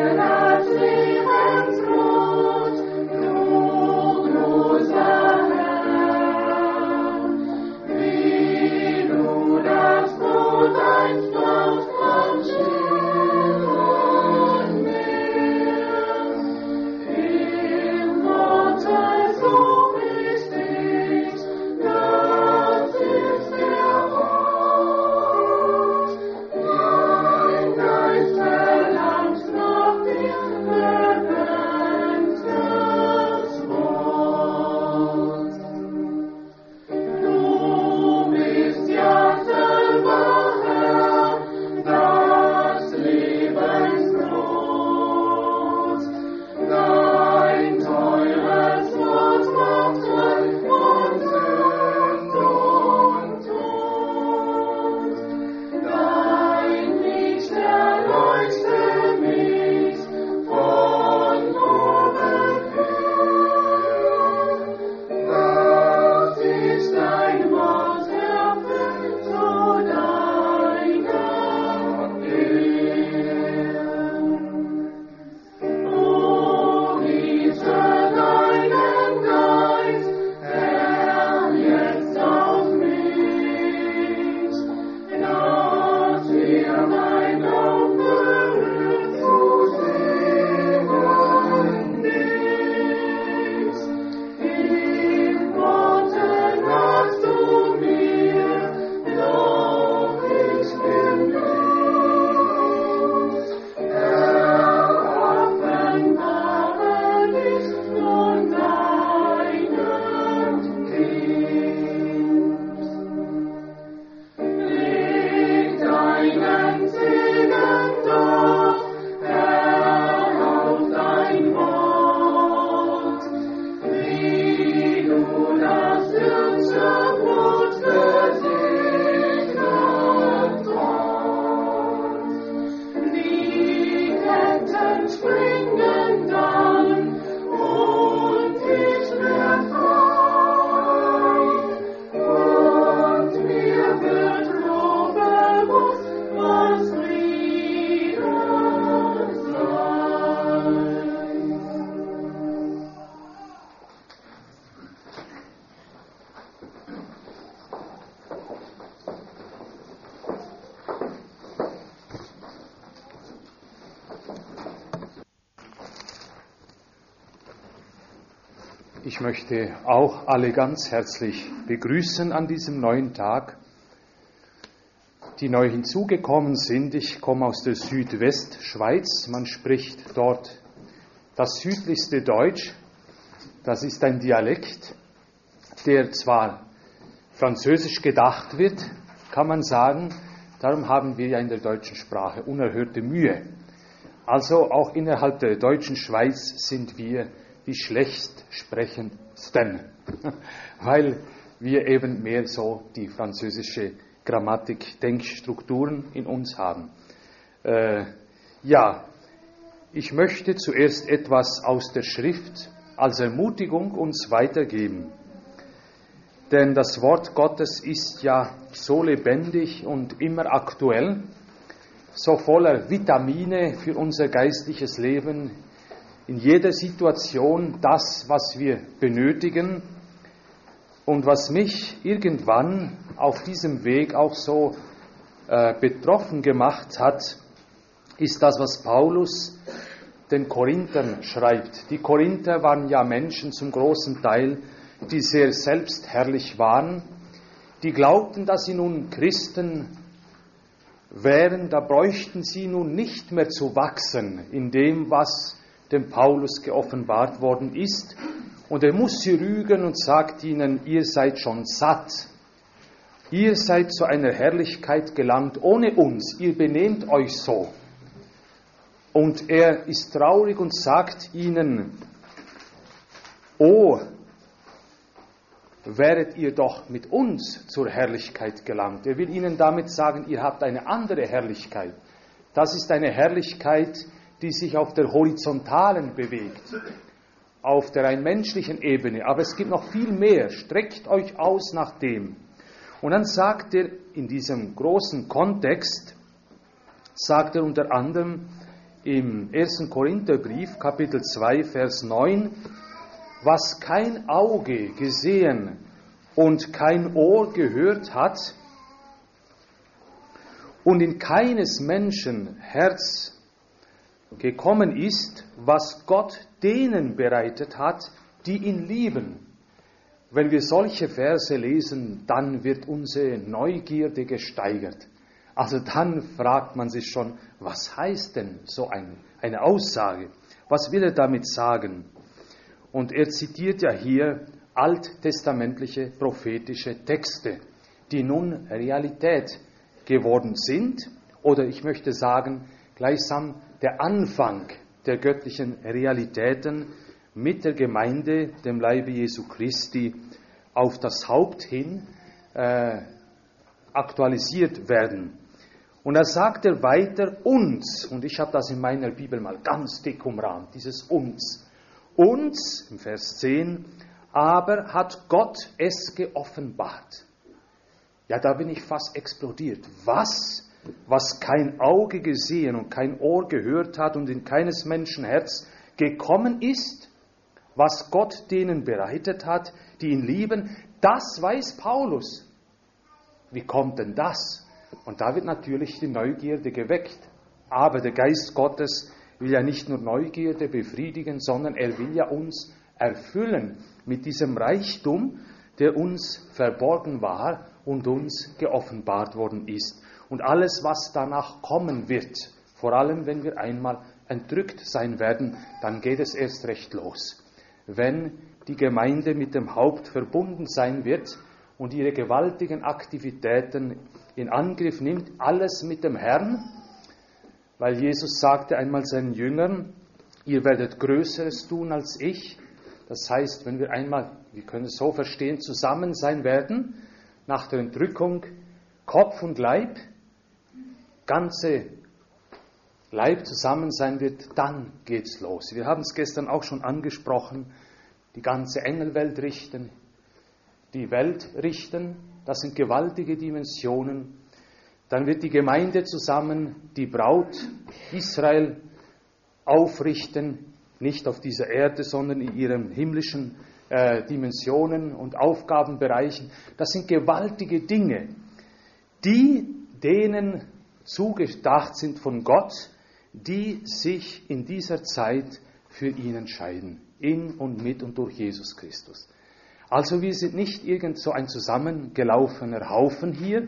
Ich möchte auch alle ganz herzlich begrüßen an diesem neuen Tag, die neu hinzugekommen sind. Ich komme aus der Südwestschweiz. Man spricht dort das südlichste Deutsch. Das ist ein Dialekt, der zwar französisch gedacht wird, kann man sagen. Darum haben wir ja in der deutschen Sprache unerhörte Mühe. Also auch innerhalb der deutschen Schweiz sind wir die schlecht sprechendsten, weil wir eben mehr so die französische Grammatik, Denkstrukturen in uns haben. Ich möchte zuerst etwas aus der Schrift als Ermutigung uns weitergeben. Denn das Wort Gottes ist ja so lebendig und immer aktuell, so voller Vitamine für unser geistliches Leben, in jeder Situation das, was wir benötigen. Und was mich irgendwann auf diesem Weg auch so betroffen gemacht hat, ist das, was Paulus den Korinthern schreibt. Die Korinther waren ja Menschen zum großen Teil, die sehr selbstherrlich waren, die glaubten, dass sie nun Christen wären, da bräuchten sie nun nicht mehr zu wachsen in dem, was dem Paulus geoffenbart worden ist. Und er muss sie rügen und sagt ihnen, ihr seid schon satt. Ihr seid zu einer Herrlichkeit gelangt ohne uns. Ihr benehmt euch so. Und er ist traurig und sagt ihnen, oh, wäret ihr doch mit uns zur Herrlichkeit gelangt. Er will ihnen damit sagen, ihr habt eine andere Herrlichkeit. Das ist eine Herrlichkeit, die sich auf der horizontalen bewegt, auf der rein menschlichen Ebene. Aber es gibt noch viel mehr. Streckt euch aus nach dem. Und dann sagt er in diesem großen Kontext, sagt er unter anderem, im 1. Korintherbrief, Kapitel 2, Vers 9, was kein Auge gesehen und kein Ohr gehört hat und in keines Menschen Herz gekommen ist, was Gott denen bereitet hat, die ihn lieben. Wenn wir solche Verse lesen, dann wird unsere Neugierde gesteigert. Also dann fragt man sich schon, was heißt denn so eine Aussage? Was will er damit sagen? Und er zitiert ja hier alttestamentliche prophetische Texte, die nun Realität geworden sind, oder ich möchte sagen, gleichsam der Anfang der göttlichen Realitäten mit der Gemeinde, dem Leibe Jesu Christi, auf das Haupt hin aktualisiert werden. Und da sagt er weiter, uns, und ich habe das in meiner Bibel mal ganz dick umrahmt, dieses uns. Uns, im Vers 10, aber hat Gott es geoffenbart. Ja, da bin ich fast explodiert. Was kein Auge gesehen und kein Ohr gehört hat und in keines Menschen Herz gekommen ist, was Gott denen bereitet hat, die ihn lieben, das weiß Paulus. Wie kommt denn das? Und da wird natürlich die Neugierde geweckt. Aber der Geist Gottes will ja nicht nur Neugierde befriedigen, sondern er will ja uns erfüllen mit diesem Reichtum, der uns verborgen war und uns geoffenbart worden ist. Und alles, was danach kommen wird, vor allem wenn wir einmal entrückt sein werden, dann geht es erst recht los. Wenn die Gemeinde mit dem Haupt verbunden sein wird und ihre gewaltigen Aktivitäten in Angriff nimmt, alles mit dem Herrn, weil Jesus sagte einmal seinen Jüngern, ihr werdet Größeres tun als ich. Das heißt, wenn wir einmal, wir können es so verstehen, zusammen sein werden, nach der Entrückung, Kopf und Leib, ganze Leib zusammen sein wird, dann geht's los. Wir haben es gestern auch schon angesprochen, die ganze Engelwelt richten, die Welt richten, das sind gewaltige Dimensionen. Dann wird die Gemeinde zusammen die Braut Israel aufrichten, nicht auf dieser Erde, sondern in ihren himmlischen Dimensionen und Aufgabenbereichen. Das sind gewaltige Dinge, die denen zugedacht sind von Gott, die sich in dieser Zeit für ihn entscheiden, in und mit und durch Jesus Christus. Also wir sind nicht irgend so ein zusammengelaufener Haufen hier,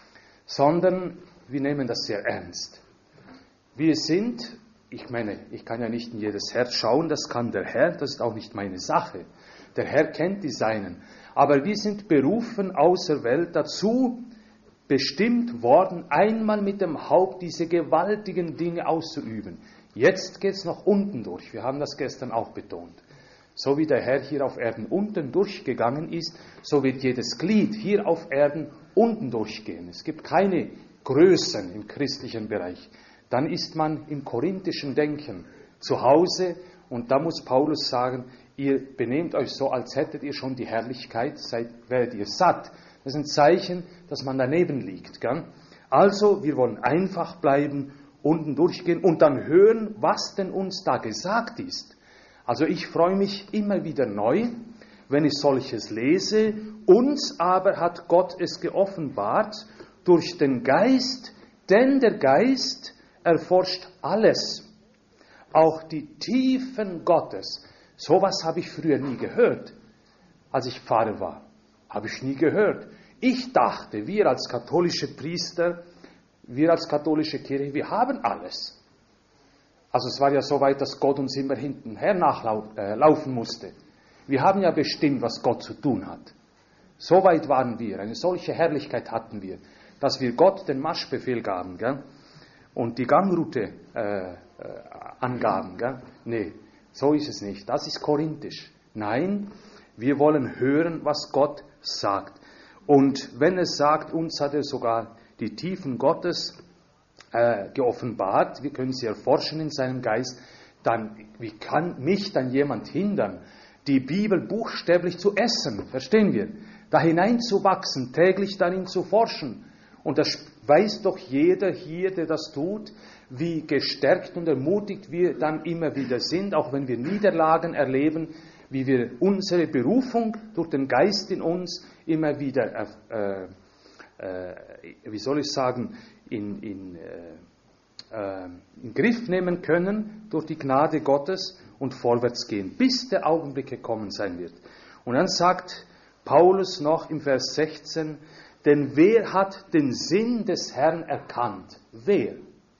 sondern wir nehmen das sehr ernst. Wir sind, ich meine, ich kann ja nicht in jedes Herz schauen, das kann der Herr, das ist auch nicht meine Sache. Der Herr kennt die Seinen. Aber wir sind berufen außer Welt dazu, bestimmt worden, einmal mit dem Haupt diese gewaltigen Dinge auszuüben. Jetzt geht es noch unten durch. Wir haben das gestern auch betont. So wie der Herr hier auf Erden unten durchgegangen ist, so wird jedes Glied hier auf Erden unten durchgehen. Es gibt keine Größen im christlichen Bereich. Dann ist man im korinthischen Denken zu Hause und da muss Paulus sagen, ihr benehmt euch so, als hättet ihr schon die Herrlichkeit, werdet ihr satt. Das ist ein Zeichen, dass man daneben liegt. Gell? Also, wir wollen einfach bleiben, unten durchgehen und dann hören, was denn uns da gesagt ist. Also ich freue mich immer wieder neu, wenn ich solches lese. Uns aber hat Gott es geoffenbart durch den Geist, denn der Geist erforscht alles, auch die Tiefen Gottes. Sowas habe ich früher nie gehört, als ich Pfarrer war. Habe ich nie gehört. Ich dachte, wir als katholische Priester, wir als katholische Kirche, wir haben alles. Also es war ja so weit, dass Gott uns immer hintenher nachlaufen musste. Wir haben ja bestimmt, was Gott zu tun hat. So weit waren wir, eine solche Herrlichkeit hatten wir, dass wir Gott den Marschbefehl gaben, gell? Und die Gangroute angaben. Gell? Nee, so ist es nicht. Das ist korinthisch. Nein, wir wollen hören, was Gott sagt. Und wenn es sagt, uns hat er sogar die Tiefen Gottes geoffenbart, wir können sie erforschen in seinem Geist, dann, wie kann mich dann jemand hindern, die Bibel buchstäblich zu essen, verstehen wir, da hineinzuwachsen, täglich darin zu forschen Und das weiß doch jeder hier, der das tut, wie gestärkt und ermutigt wir dann immer wieder sind, auch wenn wir Niederlagen erleben, wie wir unsere Berufung durch den Geist in uns immer wieder, in Griff nehmen können durch die Gnade Gottes und vorwärts gehen, bis der Augenblick gekommen sein wird. Und dann sagt Paulus noch im Vers 16, denn wer hat den Sinn des Herrn erkannt? Wer?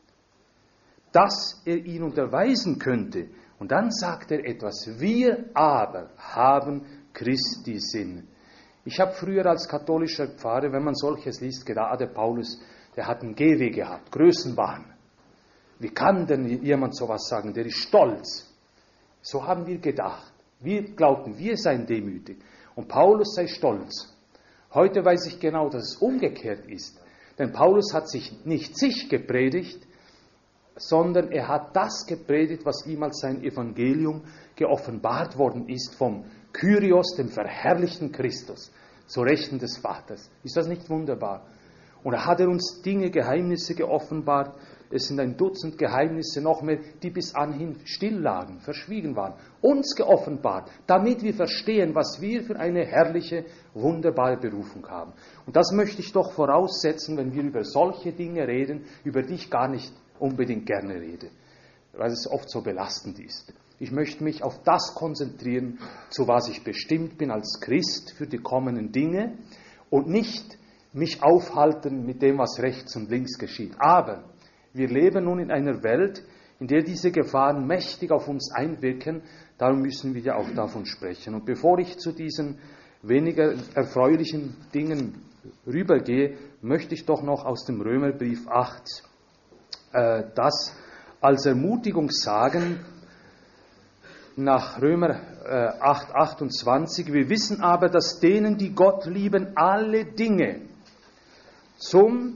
Dass er ihn unterweisen könnte. Und dann sagt er etwas, wir aber haben Christi Sinn. Ich habe früher als katholischer Pfarrer, wenn man solches liest, gedacht, der Paulus, der hat einen Gehweh gehabt, Größenwahn. Wie kann denn jemand sowas sagen? Der ist stolz. So haben wir gedacht. Wir glaubten, wir seien demütig. Und Paulus sei stolz. Heute weiß ich genau, dass es umgekehrt ist. Denn Paulus hat nicht sich gepredigt, sondern er hat das gepredigt, was ihm als sein Evangelium geoffenbart worden ist vom Kyrios, dem verherrlichten Christus, zu Rechten des Vaters. Ist das nicht wunderbar? Und da hat er uns Dinge, Geheimnisse geoffenbart. Es sind ein Dutzend Geheimnisse noch mehr, die bis anhin still lagen, verschwiegen waren. Uns geoffenbart, damit wir verstehen, was wir für eine herrliche, wunderbare Berufung haben. Und das möchte ich doch voraussetzen, wenn wir über solche Dinge reden, über die ich gar nicht unbedingt gerne rede, weil es oft so belastend ist. Ich möchte mich auf das konzentrieren, zu was ich bestimmt bin als Christ für die kommenden Dinge und nicht mich aufhalten mit dem, was rechts und links geschieht. Aber wir leben nun in einer Welt, in der diese Gefahren mächtig auf uns einwirken, darum müssen wir ja auch davon sprechen. Und bevor ich zu diesen weniger erfreulichen Dingen rübergehe, möchte ich doch noch aus dem Römerbrief 8 das als Ermutigung sagen, nach Römer 8, 28, wir wissen aber, dass denen, die Gott lieben, alle Dinge zum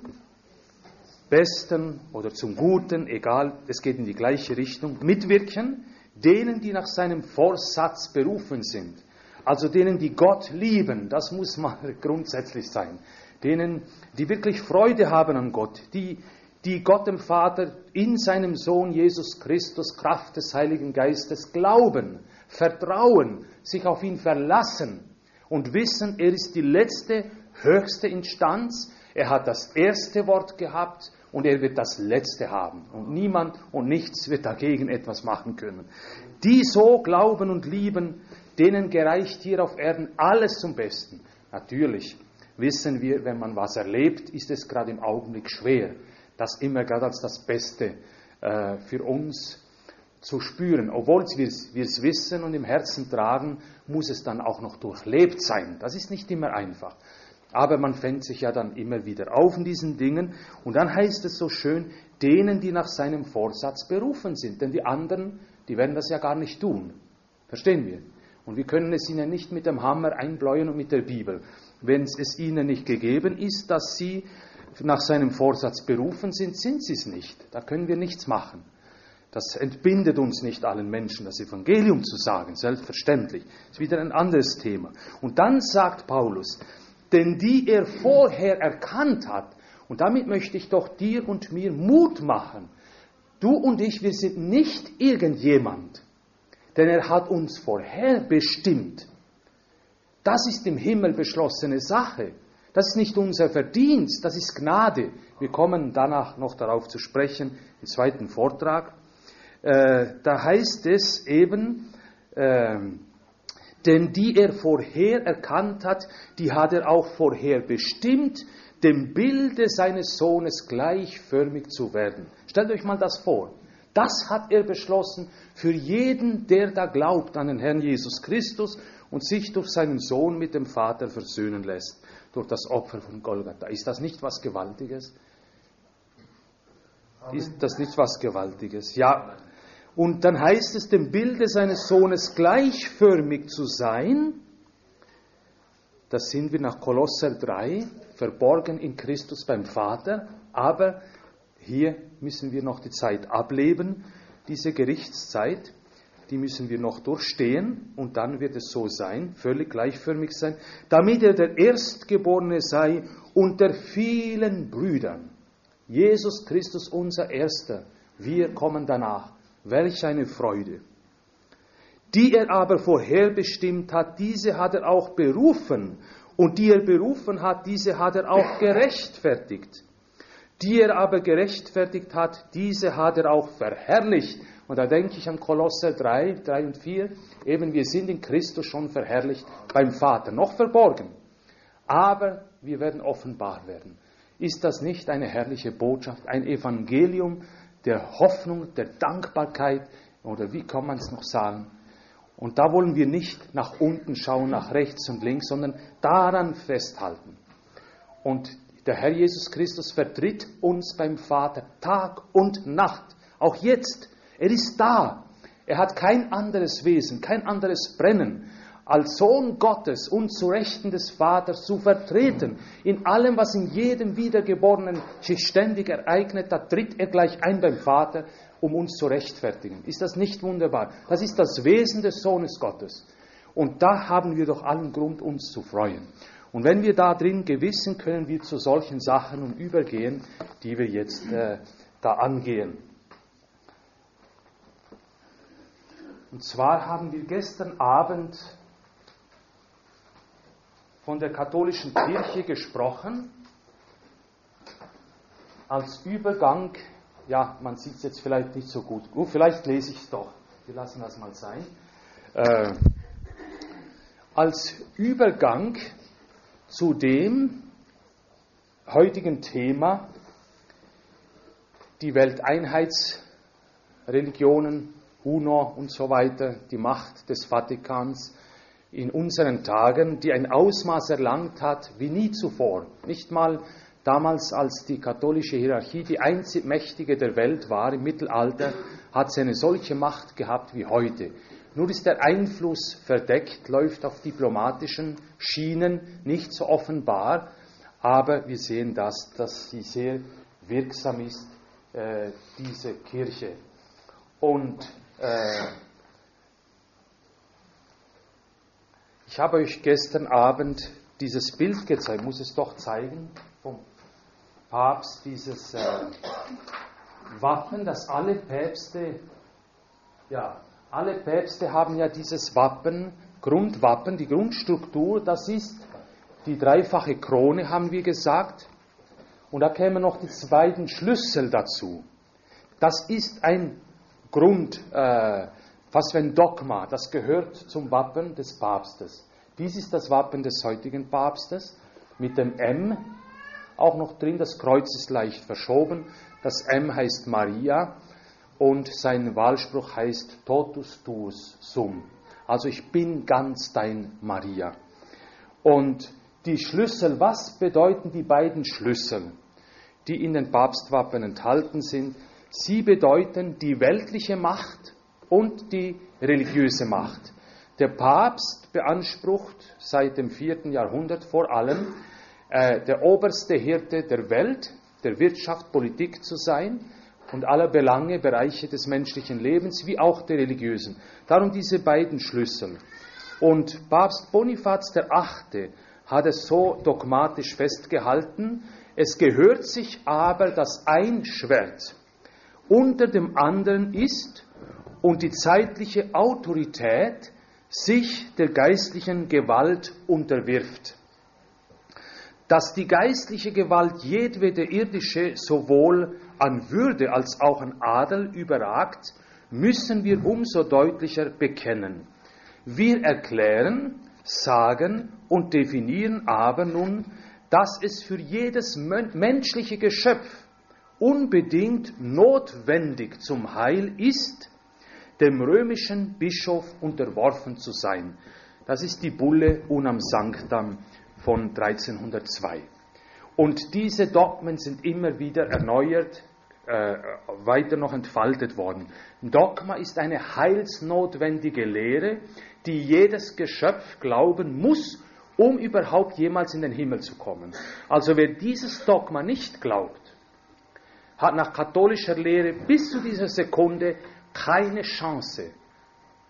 Besten oder zum Guten, egal, es geht in die gleiche Richtung, mitwirken, denen, die nach seinem Vorsatz berufen sind. Also denen, die Gott lieben, das muss mal grundsätzlich sein. Denen, die wirklich Freude haben an Gott, die Gott dem Vater in seinem Sohn Jesus Christus, Kraft des Heiligen Geistes, glauben, vertrauen, sich auf ihn verlassen und wissen, er ist die letzte, höchste Instanz, er hat das erste Wort gehabt und er wird das letzte haben. Und niemand und nichts wird dagegen etwas machen können. Die so glauben und lieben, denen gereicht hier auf Erden alles zum Besten. Natürlich wissen wir, wenn man was erlebt, ist es gerade im Augenblick schwer, das immer gerade als das Beste für uns zu spüren. Obwohl wir es wissen und im Herzen tragen, muss es dann auch noch durchlebt sein. Das ist nicht immer einfach. Aber man fängt sich ja dann immer wieder auf in diesen Dingen. Und dann heißt es so schön, denen, die nach seinem Vorsatz berufen sind. Denn die anderen, die werden das ja gar nicht tun. Verstehen wir? Und wir können es ihnen nicht mit dem Hammer einbläuen und mit der Bibel. Wenn es ihnen nicht gegeben ist, dass sie nach seinem Vorsatz berufen sind, sind sie es nicht. Da können wir nichts machen. Das entbindet uns nicht allen Menschen, das Evangelium zu sagen, selbstverständlich. Das ist wieder ein anderes Thema. Und dann sagt Paulus, denn die er vorher erkannt hat, und damit möchte ich doch dir und mir Mut machen. Du und ich, wir sind nicht irgendjemand, denn er hat uns vorher bestimmt. Das ist im Himmel beschlossene Sache. Das ist nicht unser Verdienst, das ist Gnade. Wir kommen danach noch darauf zu sprechen, im zweiten Vortrag. Da heißt es eben, denn die er vorher erkannt hat, die hat er auch vorher bestimmt, dem Bilde seines Sohnes gleichförmig zu werden. Stellt euch mal das vor. Das hat er beschlossen für jeden, der da glaubt an den Herrn Jesus Christus und sich durch seinen Sohn mit dem Vater versöhnen lässt, durch das Opfer von Golgatha. Ist das nicht was Gewaltiges? Ist das nicht was Gewaltiges? Ja. Und dann heißt es, dem Bilde seines Sohnes gleichförmig zu sein. Das sind wir nach Kolosser 3, verborgen in Christus beim Vater. Aber hier müssen wir noch die Zeit ableben, diese Gerichtszeit. die müssen wir noch durchstehen und dann wird es so sein, völlig gleichförmig sein, damit er der Erstgeborene sei unter vielen Brüdern. Jesus Christus, unser Erster, wir kommen danach. Welch eine Freude! Die er aber vorherbestimmt hat, diese hat er auch berufen. Und die er berufen hat, diese hat er auch gerechtfertigt. Die er aber gerechtfertigt hat, diese hat er auch verherrlicht. Und da denke ich an Kolosser 3 und 4. Eben, wir sind in Christus schon verherrlicht beim Vater, noch verborgen. Aber wir werden offenbar werden. Ist das nicht eine herrliche Botschaft, ein Evangelium der Hoffnung, der Dankbarkeit, oder wie kann man es noch sagen? Und da wollen wir nicht nach unten schauen, nach rechts und links, sondern daran festhalten. Und der Herr Jesus Christus vertritt uns beim Vater Tag und Nacht, auch jetzt. Er ist da. Er hat kein anderes Wesen, kein anderes Brennen, als Sohn Gottes und zu Rechten des Vaters zu vertreten. In allem, was in jedem Wiedergeborenen sich ständig ereignet, da tritt er gleich ein beim Vater, um uns zu rechtfertigen. Ist das nicht wunderbar? Das ist das Wesen des Sohnes Gottes. Und da haben wir doch allen Grund, uns zu freuen. Und wenn wir da drin gewissen, können wir zu solchen Sachen nun übergehen, die wir jetzt da angehen. Und zwar haben wir gestern Abend von der katholischen Kirche gesprochen, als Übergang, ja, man sieht es jetzt vielleicht nicht so gut, vielleicht lese ich es doch, wir lassen das mal sein, als Übergang zu dem heutigen Thema, die Welteinheitsreligionen, UNO und so weiter, die Macht des Vatikans in unseren Tagen, die ein Ausmaß erlangt hat wie nie zuvor. Nicht mal damals, als die katholische Hierarchie die einzig mächtige der Welt war im Mittelalter, hat sie eine solche Macht gehabt wie heute. Nur ist der Einfluss verdeckt, läuft auf diplomatischen Schienen, nicht so offenbar, aber wir sehen dass sie sehr wirksam ist, diese Kirche. Und ich habe euch gestern Abend dieses Bild gezeigt, muss es doch zeigen, vom Papst, dieses Wappen, das alle Päpste haben ja dieses Wappen, Grundwappen, die Grundstruktur, das ist die dreifache Krone, haben wir gesagt. Und da kämen noch die beiden Schlüssel dazu. Das ist ein fast wie ein Dogma, das gehört zum Wappen des Papstes. Dies ist das Wappen des heutigen Papstes, mit dem M auch noch drin, das Kreuz ist leicht verschoben, das M heißt Maria und sein Wahlspruch heißt Totus tuus sum, also ich bin ganz dein Maria. Und die Schlüssel, was bedeuten die beiden Schlüssel, die in den Papstwappen enthalten sind? Sie bedeuten die weltliche Macht und die religiöse Macht. Der Papst beansprucht seit dem 4. Jahrhundert vor allem, der oberste Hirte der Welt, der Wirtschaft, Politik zu sein und aller Belange, Bereiche des menschlichen Lebens, wie auch der religiösen. Darum diese beiden Schlüssel. Und Papst Bonifaz VIII. Hat es so dogmatisch festgehalten, es gehört sich aber, dass ein Schwert unter dem anderen ist und die zeitliche Autorität sich der geistlichen Gewalt unterwirft. Dass die geistliche Gewalt jedwede irdische sowohl an Würde als auch an Adel überragt, müssen wir umso deutlicher bekennen. Wir erklären, sagen und definieren aber nun, dass es für jedes menschliche Geschöpf unbedingt notwendig zum Heil ist, dem römischen Bischof unterworfen zu sein. Das ist die Bulle Unam Sanctam von 1302. Und diese Dogmen sind immer wieder erneuert, weiter noch entfaltet worden. Dogma ist eine heilsnotwendige Lehre, die jedes Geschöpf glauben muss, um überhaupt jemals in den Himmel zu kommen. Also wer dieses Dogma nicht glaubt, hat nach katholischer Lehre bis zu dieser Sekunde keine Chance,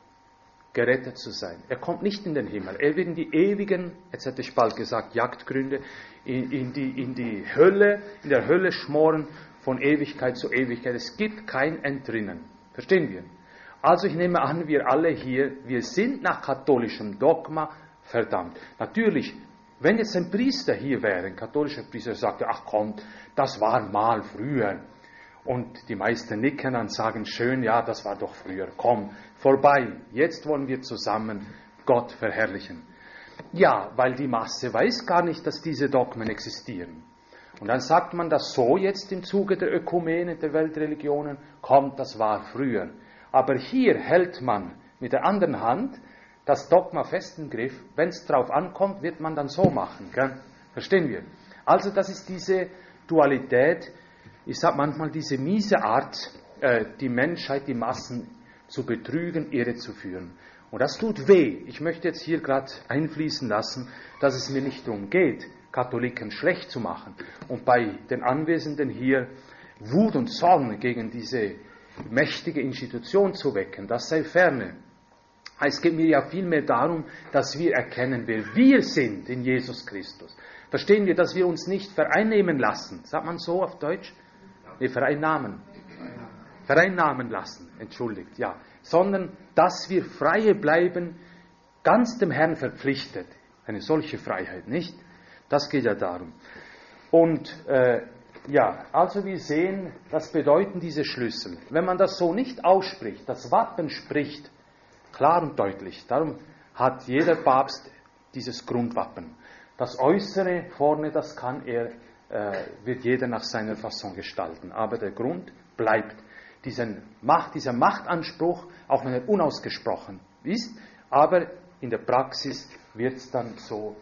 gerettet zu sein. Er kommt nicht in den Himmel. Er wird in die ewigen, jetzt hätte ich bald gesagt, Jagdgründe, in die Hölle, in der Hölle schmoren von Ewigkeit zu Ewigkeit. Es gibt kein Entrinnen. Verstehen wir? Also ich nehme an, wir alle hier, wir sind nach katholischem Dogma verdammt. Natürlich, wenn jetzt ein Priester hier wäre, ein katholischer Priester, sagte, ach komm, das war mal früher. Und die meisten nicken und sagen schön, ja, das war doch früher. Komm, vorbei. Jetzt wollen wir zusammen Gott verherrlichen. Ja, weil die Masse weiß gar nicht, dass diese Dogmen existieren. Und dann sagt man das so jetzt im Zuge der Ökumene, der Weltreligionen, kommt, das war früher. Aber hier hält man mit der anderen Hand das Dogma fest im Griff. Wenn es drauf ankommt, wird man dann so machen. Gell? Verstehen wir? Also das ist diese Dualität, ich sage manchmal diese miese Art, die Menschheit, die Massen zu betrügen, irre zu führen. Und das tut weh. Ich möchte jetzt hier gerade einfließen lassen, dass es mir nicht darum geht, Katholiken schlecht zu machen und bei den Anwesenden hier Wut und Zorn gegen diese mächtige Institution zu wecken. Das sei ferne. Es geht mir ja vielmehr darum, dass wir erkennen, wer wir sind in Jesus Christus. Verstehen wir, dass wir uns nicht vereinnehmen lassen. Sagt man so auf Deutsch? Nee, vereinnahmen. Vereinnahmen lassen, entschuldigt, ja. Sondern, dass wir freie bleiben, ganz dem Herrn verpflichtet. Eine solche Freiheit, nicht? Das geht ja darum. Und, ja, also wir sehen, das bedeuten diese Schlüssel. Wenn man das so nicht ausspricht, das Wappen spricht, klar und deutlich. Darum hat jeder Papst dieses Grundwappen. Das Äußere vorne, das wird jeder nach seiner Fasson gestalten. Aber der Grund bleibt. Dieser Machtanspruch, auch wenn er unausgesprochen ist, aber in der Praxis wird es dann so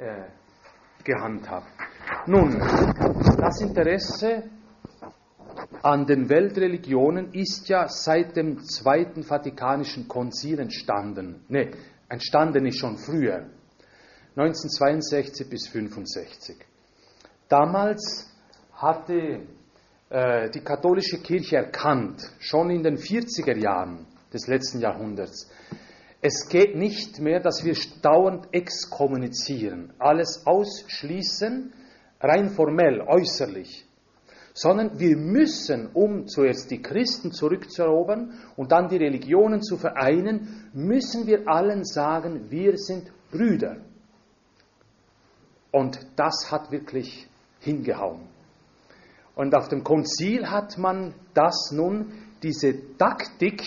gehandhabt. Nun, das Interesse an den Weltreligionen ist ja seit dem Zweiten Vatikanischen Konzil entstanden. Entstanden ist schon früher, 1962 bis 1965. Damals hatte die katholische Kirche erkannt, schon in den 40er Jahren des letzten Jahrhunderts, es geht nicht mehr, dass wir dauernd exkommunizieren, alles ausschließen, rein formell, äußerlich, sondern wir müssen, um zuerst die Christen zurückzuerobern und dann die Religionen zu vereinen, müssen wir allen sagen, wir sind Brüder. Und das hat wirklich hingehauen. Und auf dem Konzil hat man das nun, dieser Taktik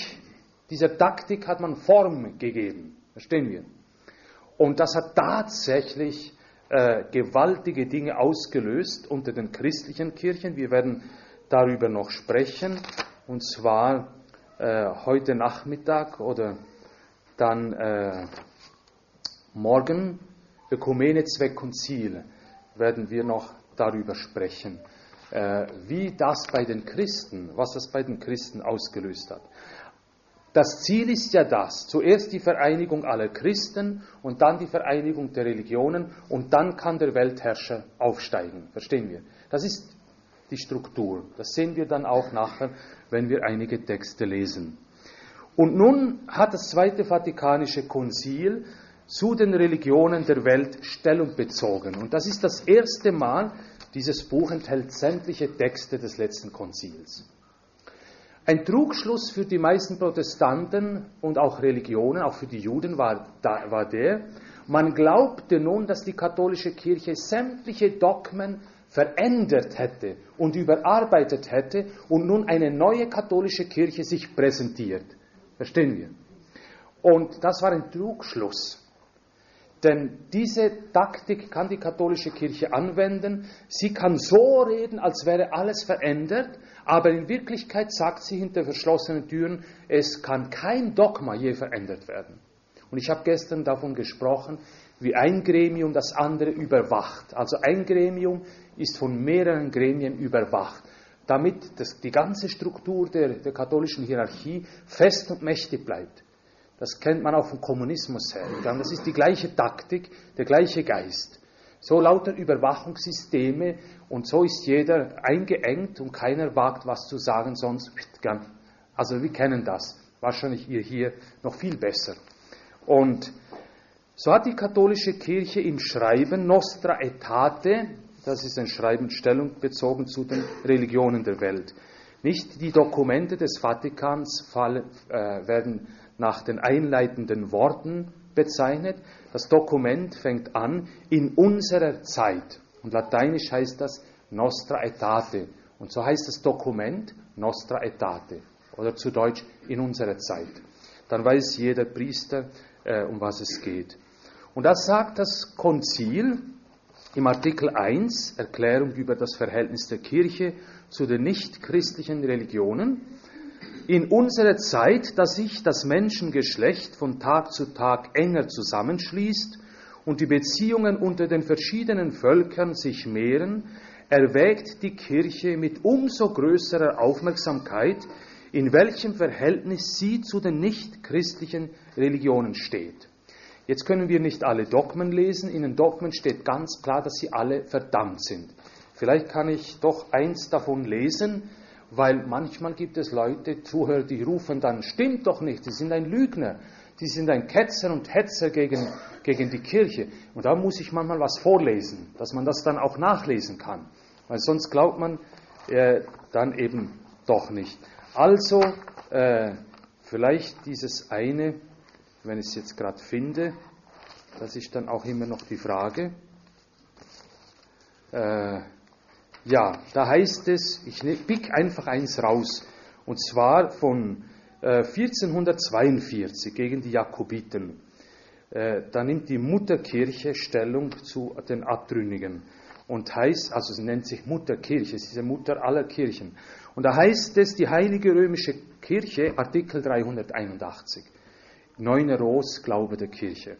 hat man Form gegeben. Verstehen wir? Und das hat tatsächlich gewaltige Dinge ausgelöst unter den christlichen Kirchen. Wir werden darüber noch sprechen. Und zwar heute Nachmittag oder dann morgen, Ökumene, Zweck und Ziel, werden wir noch darüber sprechen. Wie das bei den Christen, was das bei den Christen ausgelöst hat. Das Ziel ist ja das, zuerst die Vereinigung aller Christen und dann die Vereinigung der Religionen und dann kann der Weltherrscher aufsteigen, verstehen wir. Das ist die Struktur, das sehen wir dann auch nachher, wenn wir einige Texte lesen. Und nun hat das Zweite Vatikanische Konzil zu den Religionen der Welt Stellung bezogen und das ist das erste Mal, dieses Buch enthält sämtliche Texte des letzten Konzils. Ein Trugschluss für die meisten Protestanten und auch Religionen, auch für die Juden, war der, man glaubte nun, dass die katholische Kirche sämtliche Dogmen verändert hätte und überarbeitet hätte und nun eine neue katholische Kirche sich präsentiert. Verstehen wir? Und das war ein Trugschluss. Denn diese Taktik kann die katholische Kirche anwenden. Sie kann so reden, als wäre alles verändert, aber in Wirklichkeit sagt sie hinter verschlossenen Türen, es kann kein Dogma je verändert werden. Und ich habe gestern davon gesprochen, wie ein Gremium das andere überwacht. Also ein Gremium ist von mehreren Gremien überwacht, damit die ganze Struktur der katholischen Hierarchie fest und mächtig bleibt. Das kennt man auch vom Kommunismus her. Das ist die gleiche Taktik, der gleiche Geist. So lauter Überwachungssysteme und so ist jeder eingeengt und keiner wagt, was zu sagen, sonst. Also wir kennen das. Wahrscheinlich ihr hier noch viel besser. Und so hat die katholische Kirche im Schreiben Nostra Aetate, das ist ein Schreiben Stellung bezogen zu den Religionen der Welt. Nicht die Dokumente des Vatikans werden nach den einleitenden Worten bezeichnet. Das Dokument fängt an in unserer Zeit. Und lateinisch heißt das Nostra Aetate. Und so heißt das Dokument Nostra Aetate. Oder zu Deutsch in unserer Zeit. Dann weiß jeder Priester, um was es geht. Und das sagt das Konzil im Artikel 1, Erklärung über das Verhältnis der Kirche zu den nichtchristlichen Religionen. In unserer Zeit, da sich das Menschengeschlecht von Tag zu Tag enger zusammenschließt und die Beziehungen unter den verschiedenen Völkern sich mehren, erwägt die Kirche mit umso größerer Aufmerksamkeit, in welchem Verhältnis sie zu den nichtchristlichen Religionen steht. Jetzt können wir nicht alle Dogmen lesen. In den Dogmen steht ganz klar, dass sie alle verdammt sind. Vielleicht kann ich doch eins davon lesen, weil manchmal gibt es Leute, Zuhörer, die rufen dann, stimmt doch nicht, sie sind ein Lügner, sie sind ein Ketzer und Hetzer gegen die Kirche. Und da muss ich manchmal was vorlesen, dass man das dann auch nachlesen kann. Weil sonst glaubt man dann eben doch nicht. Also, vielleicht dieses eine, wenn ich es jetzt gerade finde, das ist dann auch immer noch die Frage. Ja, da heißt es, ich pick einfach eins raus, und zwar von 1442 gegen die Jakobiten. Da nimmt die Mutterkirche Stellung zu den Abtrünnigen und heißt, also sie nennt sich Mutterkirche, es ist die Mutter aller Kirchen. Und da heißt es, die Heilige Römische Kirche, Artikel 381, Neuner Ros, Glaube der Kirche.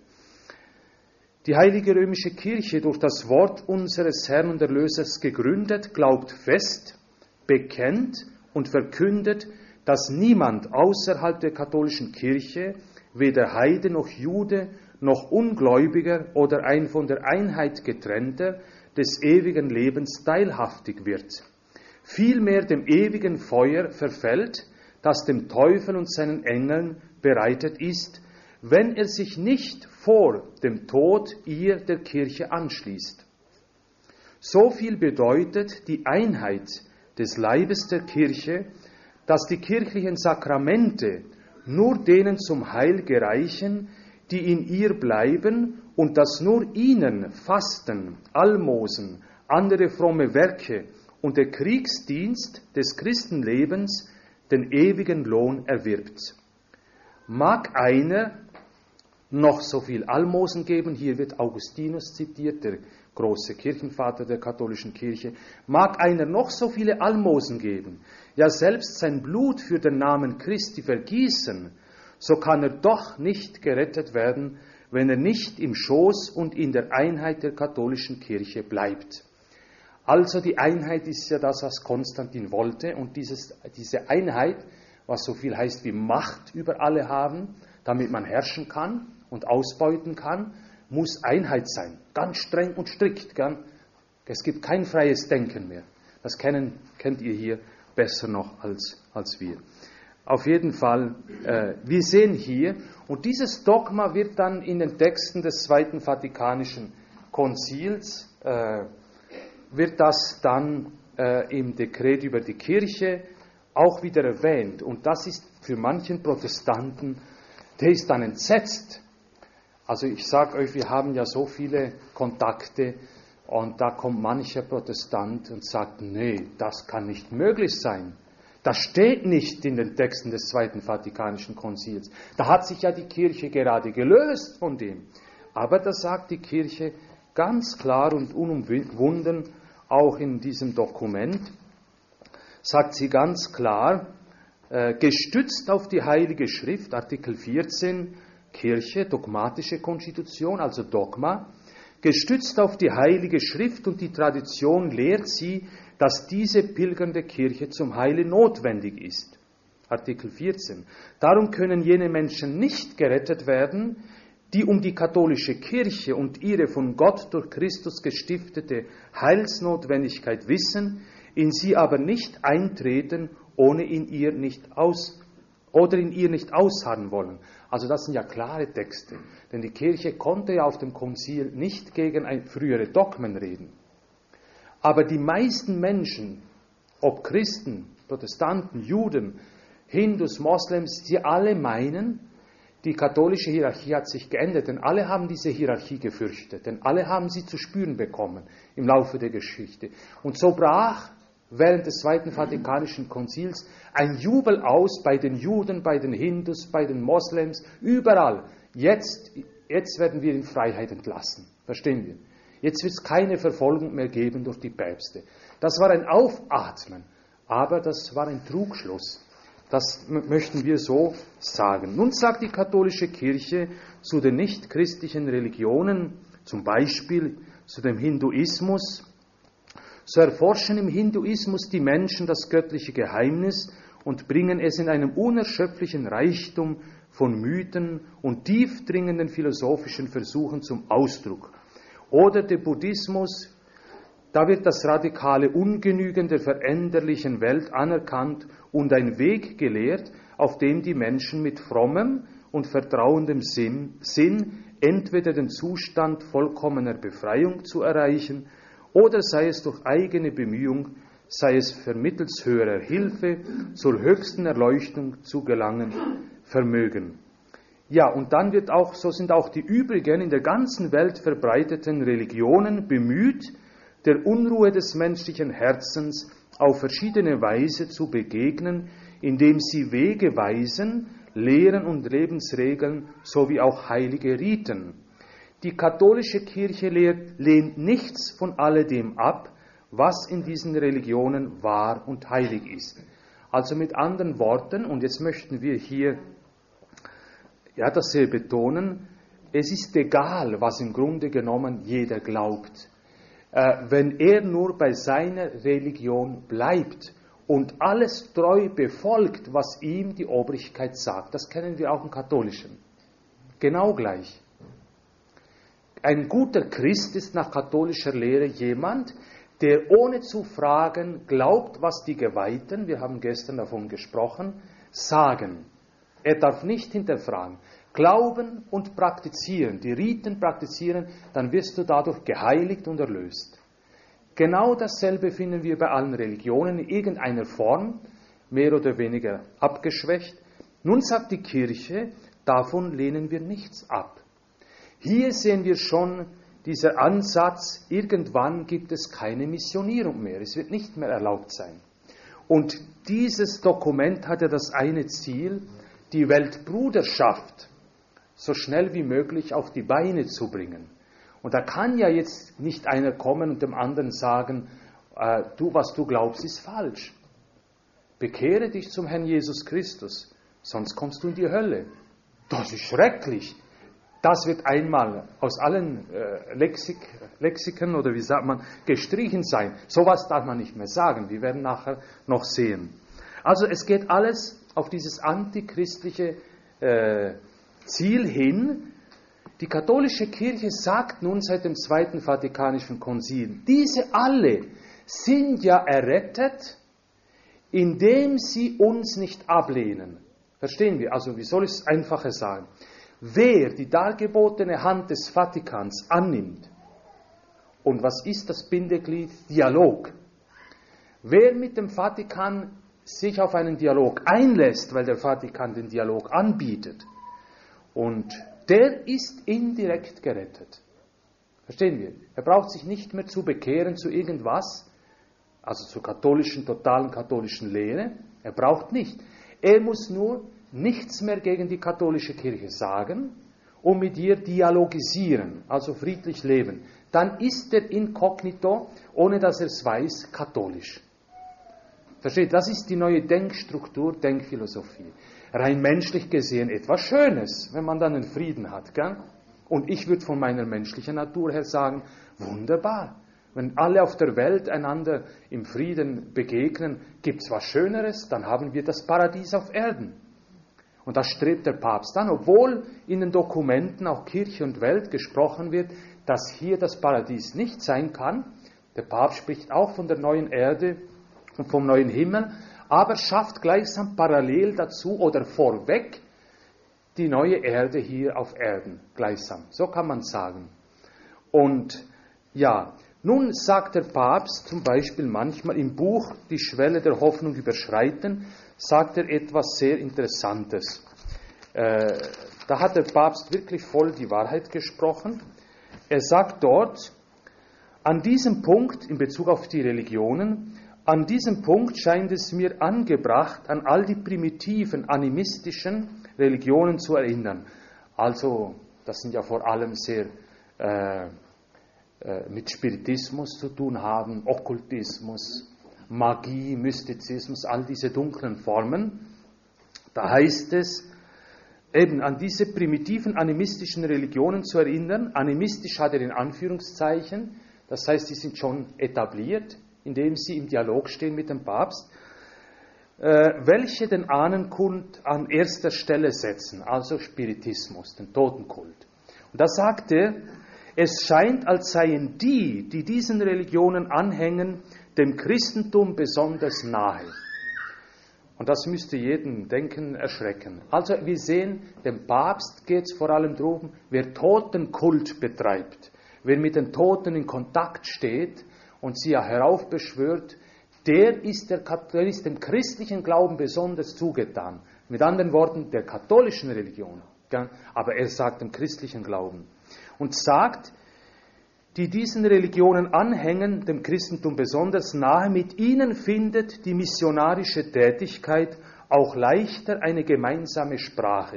Die Heilige Römische Kirche, durch das Wort unseres Herrn und Erlösers gegründet, glaubt fest, bekennt und verkündet, dass niemand außerhalb der katholischen Kirche, weder Heide noch Jude, noch Ungläubiger oder ein von der Einheit getrennter, des ewigen Lebens teilhaftig wird. Vielmehr dem ewigen Feuer verfällt, das dem Teufel und seinen Engeln bereitet ist, wenn er sich nicht vor dem Tod ihr der Kirche anschließt. So viel bedeutet die Einheit des Leibes der Kirche, dass die kirchlichen Sakramente nur denen zum Heil gereichen, die in ihr bleiben, und dass nur ihnen Fasten, Almosen, andere fromme Werke und der Kriegsdienst des Christenlebens den ewigen Lohn erwirbt. Mag einer noch so viel Almosen geben, hier wird Augustinus zitiert, der große Kirchenvater der katholischen Kirche, mag einer noch so viele Almosen geben, ja selbst sein Blut für den Namen Christi vergießen, so kann er doch nicht gerettet werden, wenn er nicht im Schoß und in der Einheit der katholischen Kirche bleibt. Also die Einheit ist ja das, was Konstantin wollte, und diese Einheit, was so viel heißt wie Macht über alle haben, damit man herrschen kann und ausbeuten kann, muss Einheit sein, ganz streng und strikt. Gell? Es gibt kein freies Denken mehr. Das kennt ihr hier besser noch als wir. Auf jeden Fall, wir sehen hier, und dieses Dogma wird dann in den Texten des Zweiten Vatikanischen Konzils, wird das dann im Dekret über die Kirche auch wieder erwähnt. Und das ist für manchen Protestanten, der ist dann entsetzt. Also ich sage euch, wir haben ja so viele Kontakte, und da kommt mancher Protestant und sagt, nee, das kann nicht möglich sein. Das steht nicht in den Texten des Zweiten Vatikanischen Konzils. Da hat sich ja die Kirche gerade gelöst von dem. Aber da sagt die Kirche ganz klar und unumwunden, auch in diesem Dokument, sagt sie ganz klar, gestützt auf die Heilige Schrift, Artikel 14, Kirche, dogmatische Konstitution, also Dogma, gestützt auf die Heilige Schrift und die Tradition lehrt sie, dass diese pilgernde Kirche zum Heile notwendig ist. Artikel 14. Darum können jene Menschen nicht gerettet werden, die um die katholische Kirche und ihre von Gott durch Christus gestiftete Heilsnotwendigkeit wissen, in sie aber nicht eintreten, ohne in ihr nicht oder in ihr nicht ausharren wollen. Also das sind ja klare Texte, denn die Kirche konnte ja auf dem Konzil nicht gegen frühere Dogmen reden. Aber die meisten Menschen, ob Christen, Protestanten, Juden, Hindus, Moslems, sie alle meinen, die katholische Hierarchie hat sich geändert, denn alle haben diese Hierarchie gefürchtet, denn alle haben sie zu spüren bekommen im Laufe der Geschichte. Und so brach während des Zweiten Vatikanischen Konzils ein Jubel aus bei den Juden, bei den Hindus, bei den Moslems, überall. Jetzt werden wir in Freiheit entlassen. Verstehen wir? Jetzt wird es keine Verfolgung mehr geben durch die Päpste. Das war ein Aufatmen, aber das war ein Trugschluss. Das möchten wir so sagen. Nun sagt die katholische Kirche zu den nichtchristlichen Religionen, zum Beispiel zu dem Hinduismus, so erforschen im Hinduismus die Menschen das göttliche Geheimnis und bringen es in einem unerschöpflichen Reichtum von Mythen und tiefdringenden philosophischen Versuchen zum Ausdruck. Oder der Buddhismus, da wird das radikale Ungenügen der veränderlichen Welt anerkannt und ein Weg gelehrt, auf dem die Menschen mit frommem und vertrauendem Sinn entweder den Zustand vollkommener Befreiung zu erreichen, oder sei es durch eigene Bemühung, sei es vermittels höherer Hilfe, zur höchsten Erleuchtung zu gelangen vermögen. Ja, und dann so sind auch die übrigen in der ganzen Welt verbreiteten Religionen bemüht, der Unruhe des menschlichen Herzens auf verschiedene Weise zu begegnen, indem sie Wege weisen, Lehren und Lebensregeln sowie auch heilige Riten. Die katholische Kirche lehnt nichts von alledem ab, was in diesen Religionen wahr und heilig ist. Also mit anderen Worten, und jetzt möchten wir hier das sehr betonen, es ist egal, was im Grunde genommen jeder glaubt. Wenn er nur bei seiner Religion bleibt und alles treu befolgt, was ihm die Obrigkeit sagt. Das kennen wir auch im Katholischen. Genau gleich. Ein guter Christ ist nach katholischer Lehre jemand, der ohne zu fragen glaubt, was die Geweihten, wir haben gestern davon gesprochen, sagen. Er darf nicht hinterfragen. Glauben und praktizieren, die Riten praktizieren, dann wirst du dadurch geheiligt und erlöst. Genau dasselbe finden wir bei allen Religionen in irgendeiner Form, mehr oder weniger abgeschwächt. Nun sagt die Kirche, davon lehnen wir nichts ab. Hier sehen wir schon dieser Ansatz, irgendwann gibt es keine Missionierung mehr, es wird nicht mehr erlaubt sein. Und dieses Dokument hat ja das eine Ziel, die Weltbruderschaft so schnell wie möglich auf die Beine zu bringen. Und da kann ja jetzt nicht einer kommen und dem anderen sagen, was du glaubst, ist falsch. Bekehre dich zum Herrn Jesus Christus, sonst kommst du in die Hölle. Das ist schrecklich. Das wird einmal aus allen Lexikern oder wie sagt man, gestrichen sein. Sowas darf man nicht mehr sagen. Wir werden nachher noch sehen. Also es geht alles auf dieses antichristliche Ziel hin. Die katholische Kirche sagt nun seit dem Zweiten Vatikanischen Konzil, diese alle sind ja errettet, indem sie uns nicht ablehnen. Verstehen wir? Also wie soll ich es einfacher sagen? Wer die dargebotene Hand des Vatikans annimmt, und was ist das Bindeglied? Dialog. Wer mit dem Vatikan sich auf einen Dialog einlässt, weil der Vatikan den Dialog anbietet, und der ist indirekt gerettet. Verstehen wir? Er braucht sich nicht mehr zu bekehren zu irgendwas, also zur totalen katholischen Lehre. Er braucht nicht. Er muss nur nichts mehr gegen die katholische Kirche sagen und mit ihr dialogisieren, also friedlich leben. Dann ist er inkognito, ohne dass er es weiß, katholisch. Versteht? Das ist die neue Denkstruktur, Denkphilosophie. Rein menschlich gesehen etwas Schönes, wenn man dann einen Frieden hat. Gell? Und ich würde von meiner menschlichen Natur her sagen, wunderbar. Wenn alle auf der Welt einander im Frieden begegnen, gibt es was Schöneres, dann haben wir das Paradies auf Erden. Und das strebt der Papst an, obwohl in den Dokumenten auch Kirche und Welt gesprochen wird, dass hier das Paradies nicht sein kann. Der Papst spricht auch von der neuen Erde und vom neuen Himmel, aber schafft gleichsam parallel dazu oder vorweg die neue Erde hier auf Erden, gleichsam. So kann man sagen. Und ja, nun sagt der Papst zum Beispiel manchmal im Buch Die Schwelle der Hoffnung überschreiten, sagt er etwas sehr Interessantes. Da hat der Papst wirklich voll die Wahrheit gesprochen. Er sagt dort, an diesem Punkt, in Bezug auf die Religionen, an diesem Punkt scheint es mir angebracht, an all die primitiven, animistischen Religionen zu erinnern. Also, das sind ja vor allem sehr mit Spiritismus zu tun haben, Okkultismus, Magie, Mystizismus, all diese dunklen Formen. Da heißt es, eben an diese primitiven animistischen Religionen zu erinnern. Animistisch hat er in Anführungszeichen, das heißt, sie sind schon etabliert, indem sie im Dialog stehen mit dem Papst, welche den Ahnenkult an erster Stelle setzen, also Spiritismus, den Totenkult. Und da sagt er, es scheint, als seien die diesen Religionen anhängen, dem Christentum besonders nahe. Und das müsste jeden Denken erschrecken. Also wir sehen, dem Papst geht es vor allem darum, wer Totenkult betreibt, wer mit den Toten in Kontakt steht und sie ja heraufbeschwört, der ist dem christlichen Glauben besonders zugetan. Mit anderen Worten, der katholischen Religion. Aber er sagt dem christlichen Glauben. Und sagt, die diesen Religionen anhängen, dem Christentum besonders nahe, mit ihnen findet die missionarische Tätigkeit auch leichter eine gemeinsame Sprache.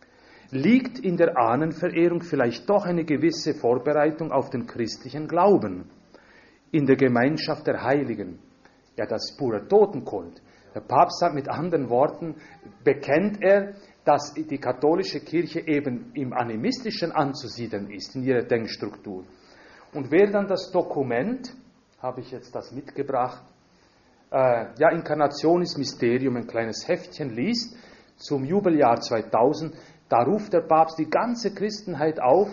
Liegt in der Ahnenverehrung vielleicht doch eine gewisse Vorbereitung auf den christlichen Glauben, in der Gemeinschaft der Heiligen? Ja, das ist purer Totenkult. Der Papst sagt mit anderen Worten, bekennt er, dass die katholische Kirche eben im Animistischen anzusiedeln ist, in ihrer Denkstruktur. Und wer dann das Dokument, habe ich jetzt das mitgebracht, Inkarnationis Mysterium, ein kleines Heftchen liest, zum Jubeljahr 2000, da ruft der Papst die ganze Christenheit auf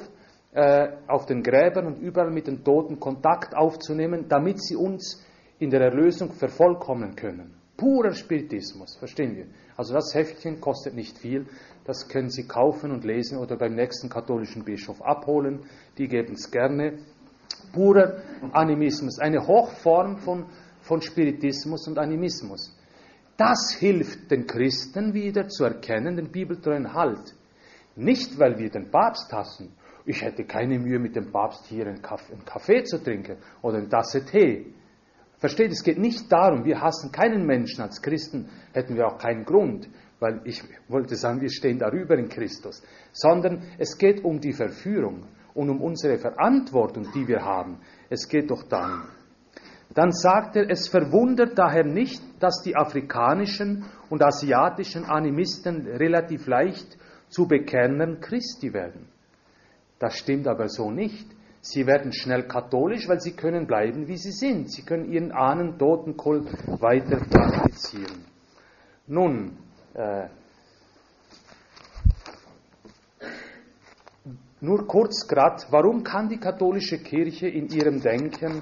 den Gräbern und überall mit den Toten Kontakt aufzunehmen, damit sie uns in der Erlösung vervollkommnen können. Purer Spiritismus, verstehen wir? Also das Heftchen kostet nicht viel, das können Sie kaufen und lesen oder beim nächsten katholischen Bischof abholen, die geben es gerne. Purer Animismus, eine Hochform von Spiritismus und Animismus. Das hilft den Christen wieder zu erkennen, den bibeltreuen Halt. Nicht, weil wir den Papst hassen. Ich hätte keine Mühe, mit dem Papst hier einen Kaffee zu trinken oder eine Tasse Tee. Versteht, es geht nicht darum, wir hassen keinen Menschen. Als Christen hätten wir auch keinen Grund, weil ich wollte sagen, wir stehen darüber in Christus. Sondern es geht um die Verführung und um unsere Verantwortung, die wir haben. Es geht doch darum. Dann sagt er, es verwundert daher nicht, dass die afrikanischen und asiatischen Animisten relativ leicht zu Bekennern Christi werden. Das stimmt aber so nicht. Sie werden schnell katholisch, weil sie können bleiben, wie sie sind. Sie können ihren Ahnen-Totenkult weiter praktizieren. Nun, nur kurz gerade, warum kann die katholische Kirche in ihrem Denken,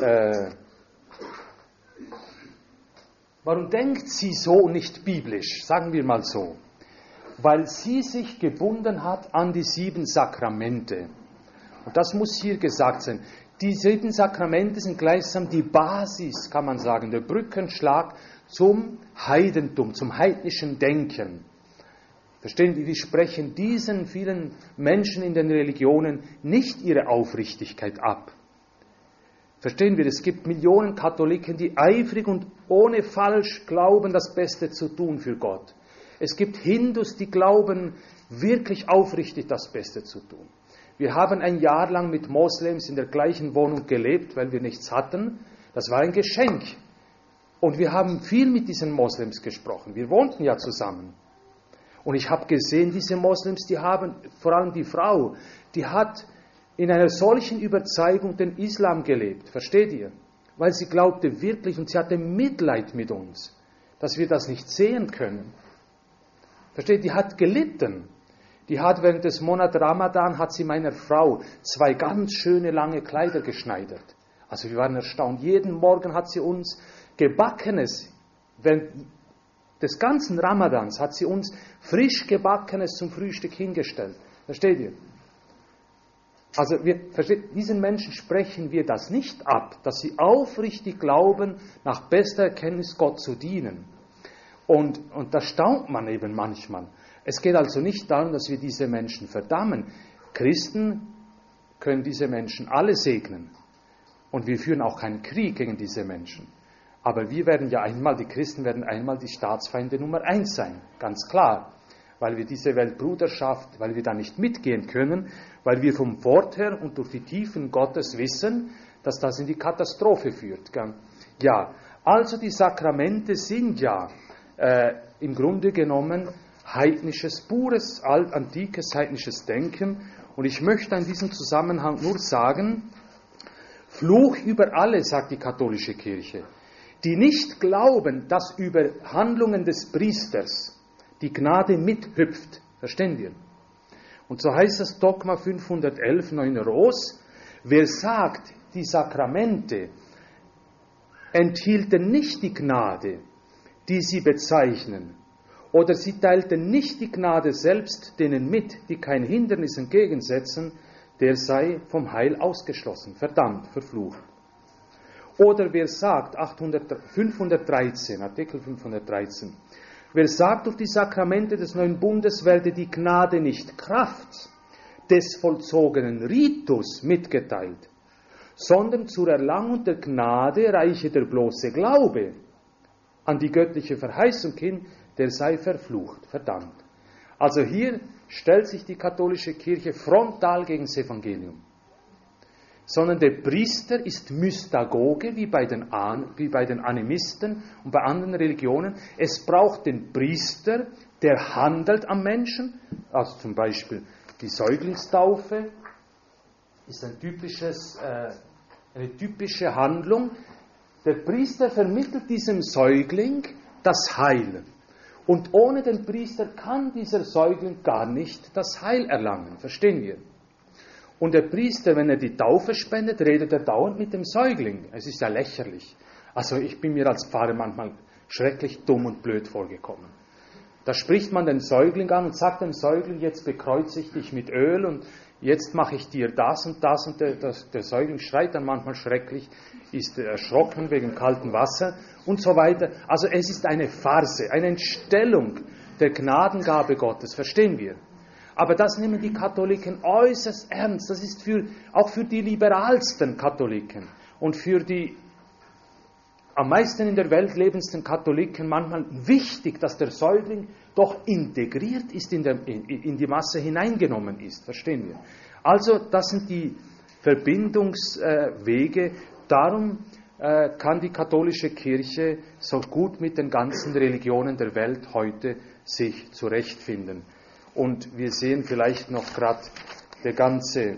warum denkt sie so nicht biblisch, sagen wir mal so? Weil sie sich gebunden hat an die 7 Sakramente. Und das muss hier gesagt sein. Die 7 Sakramente sind gleichsam die Basis, kann man sagen, der Brückenschlag zum Heidentum, zum heidnischen Denken. Verstehen Sie, wir sprechen diesen vielen Menschen in den Religionen nicht ihre Aufrichtigkeit ab. Verstehen wir, es gibt Millionen Katholiken, die eifrig und ohne Falsch glauben, das Beste zu tun für Gott. Es gibt Hindus, die glauben, wirklich aufrichtig das Beste zu tun. Wir haben ein Jahr lang mit Moslems in der gleichen Wohnung gelebt, weil wir nichts hatten. Das war ein Geschenk. Und wir haben viel mit diesen Moslems gesprochen. Wir wohnten ja zusammen. Und ich habe gesehen, diese Moslems, die haben, vor allem die Frau, die hat in einer solchen Überzeugung den Islam gelebt. Versteht ihr? Weil sie glaubte wirklich und sie hatte Mitleid mit uns, dass wir das nicht sehen können. Versteht, die hat gelitten. Die hat während des Monats Ramadan, hat sie meiner Frau 2 ganz schöne lange Kleider geschneidert. Also wir waren erstaunt. Jeden Morgen hat sie uns Gebackenes, während des ganzen Ramadans hat sie uns frisch Gebackenes zum Frühstück hingestellt. Versteht ihr? Also diesen Menschen sprechen wir das nicht ab, dass sie aufrichtig glauben, nach bester Erkenntnis Gott zu dienen. Und da staunt man eben manchmal. Es geht also nicht darum, dass wir diese Menschen verdammen. Christen können diese Menschen alle segnen. Und wir führen auch keinen Krieg gegen diese Menschen. Aber die Christen werden einmal die Staatsfeinde Nummer 1 sein, ganz klar. Weil wir diese Weltbruderschaft, weil wir da nicht mitgehen können, weil wir vom Wort her und durch die Tiefen Gottes wissen, dass das in die Katastrophe führt. Ja, also die Sakramente sind ja im Grunde genommen pures, antikes heidnisches Denken. Und ich möchte in diesem Zusammenhang nur sagen, Fluch über alle, sagt die katholische Kirche, die nicht glauben, dass über Handlungen des Priesters die Gnade mithüpft. Verstehen wir? Und so heißt das Dogma 511, 9 Ros, wer sagt, die Sakramente enthielten nicht die Gnade, die sie bezeichnen, oder sie teilten nicht die Gnade selbst denen mit, die kein Hindernis entgegensetzen, der sei vom Heil ausgeschlossen, verdammt, verflucht. Oder wer sagt, 513, Artikel 513, wer sagt, durch die Sakramente des neuen Bundes werde die Gnade nicht Kraft des vollzogenen Ritus mitgeteilt, sondern zur Erlangung der Gnade reiche der bloße Glaube an die göttliche Verheißung hin, der sei verflucht, verdammt. Also hier stellt sich die katholische Kirche frontal gegen das Evangelium. Sondern der Priester ist Mystagoge, wie bei den Animisten und bei anderen Religionen. Es braucht den Priester, der handelt am Menschen, also zum Beispiel die Säuglingstaufe ist eine typische Handlung. Der Priester vermittelt diesem Säugling das Heil. Und ohne den Priester kann dieser Säugling gar nicht das Heil erlangen. Verstehen wir? Und der Priester, wenn er die Taufe spendet, redet er dauernd mit dem Säugling. Es ist ja lächerlich. Also ich bin mir als Pfarrer manchmal schrecklich dumm und blöd vorgekommen. Da spricht man den Säugling an und sagt dem Säugling, jetzt bekreuzige ich dich mit Öl und jetzt mache ich dir das und das. Und der Säugling schreit dann manchmal schrecklich, ist erschrocken wegen kaltem Wasser und so weiter. Also es ist eine Farce, eine Entstellung der Gnadengabe Gottes, verstehen wir. Aber das nehmen die Katholiken äußerst ernst. Das ist auch für die liberalsten Katholiken und für die am meisten in der Welt lebendsten Katholiken manchmal wichtig, dass der Säugling doch integriert ist, in die Masse hineingenommen ist. Verstehen wir? Also das sind die Verbindungswege. Darum kann die katholische Kirche so gut mit den ganzen Religionen der Welt heute sich zurechtfinden. Und wir sehen vielleicht noch gerade der ganze,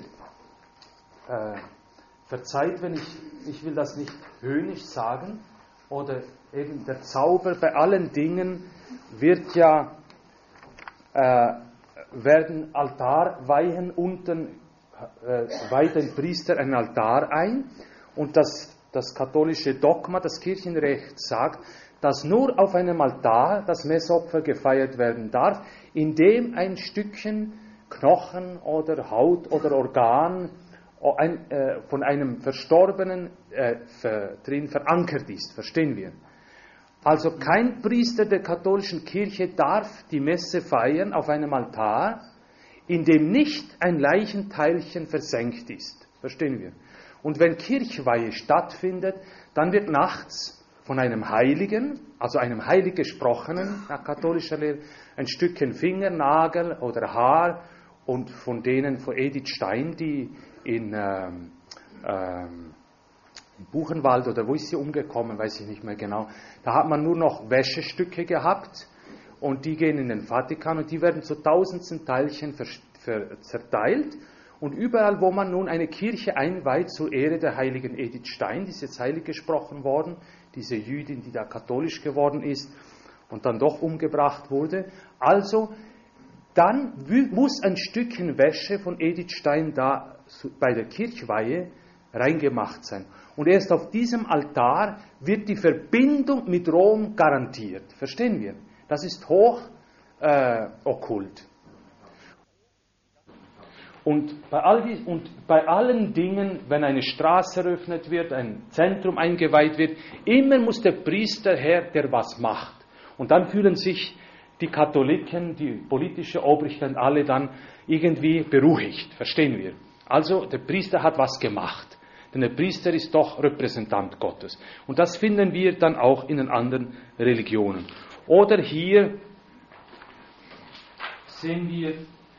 verzeiht, wenn ich will das nicht höhnisch sagen, oder eben der Zauber bei allen Dingen wird ja, werden Altarweihen unten, weiht ein Priester einen Altar ein und das katholische Dogma, das Kirchenrecht sagt, dass nur auf einem Altar das Messopfer gefeiert werden darf, indem ein Stückchen Knochen oder Haut oder Organ von einem Verstorbenen drin verankert ist. Verstehen wir? Also kein Priester der katholischen Kirche darf die Messe feiern auf einem Altar, in dem nicht ein Leichenteilchen versenkt ist. Verstehen wir? Und wenn Kirchweihe stattfindet, dann wird nachts von einem Heiligen, also einem heilig gesprochenen, nach katholischer Lehre, ein Stückchen Finger, Nagel oder Haar und von Edith Stein, die in Buchenwald oder wo ist sie umgekommen, weiß ich nicht mehr genau, da hat man nur noch Wäschestücke gehabt und die gehen in den Vatikan und die werden zu tausendsten Teilchen zerteilt. Und überall, wo man nun eine Kirche einweiht zur Ehre der heiligen Edith Stein, die ist jetzt heilig gesprochen worden, diese Jüdin, die da katholisch geworden ist und dann doch umgebracht wurde. Also, dann muss ein Stückchen Wäsche von Edith Stein da bei der Kirchweihe reingemacht sein. Und erst auf diesem Altar wird die Verbindung mit Rom garantiert. Verstehen wir? Das ist hoch okkult. Und bei allen Dingen, wenn eine Straße eröffnet wird, ein Zentrum eingeweiht wird, immer muss der Priester her, der was macht. Und dann fühlen sich die Katholiken, die politische Obrigkeit, alle dann irgendwie beruhigt. Verstehen wir? Also der Priester hat was gemacht. Denn der Priester ist doch Repräsentant Gottes. Und das finden wir dann auch in den anderen Religionen. Oder hier sehen wir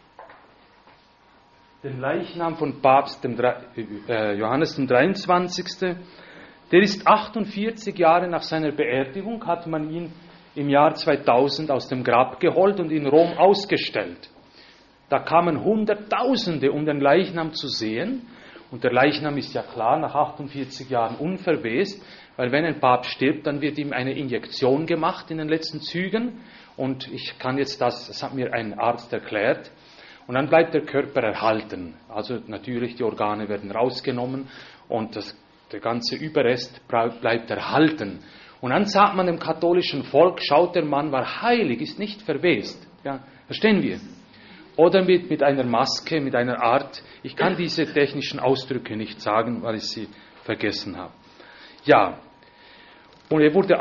den Leichnam von Papst Johannes dem 23. Der ist 48 Jahre nach seiner Beerdigung, hat man ihn im Jahr 2000 aus dem Grab geholt und in Rom ausgestellt. Da kamen Hunderttausende, um den Leichnam zu sehen. Und der Leichnam ist ja klar nach 48 Jahren unverwest, weil wenn ein Papst stirbt, dann wird ihm eine Injektion gemacht in den letzten Zügen. Und ich kann jetzt das hat mir ein Arzt erklärt. Und dann bleibt der Körper erhalten. Also natürlich, die Organe werden rausgenommen und der ganze Überrest bleibt erhalten. Und dann sagt man dem katholischen Volk, schaut, der Mann war heilig, ist nicht verwest. Ja, verstehen wir? Oder mit einer Maske, mit einer Art, ich kann diese technischen Ausdrücke nicht sagen, weil ich sie vergessen habe. Ja, und er wurde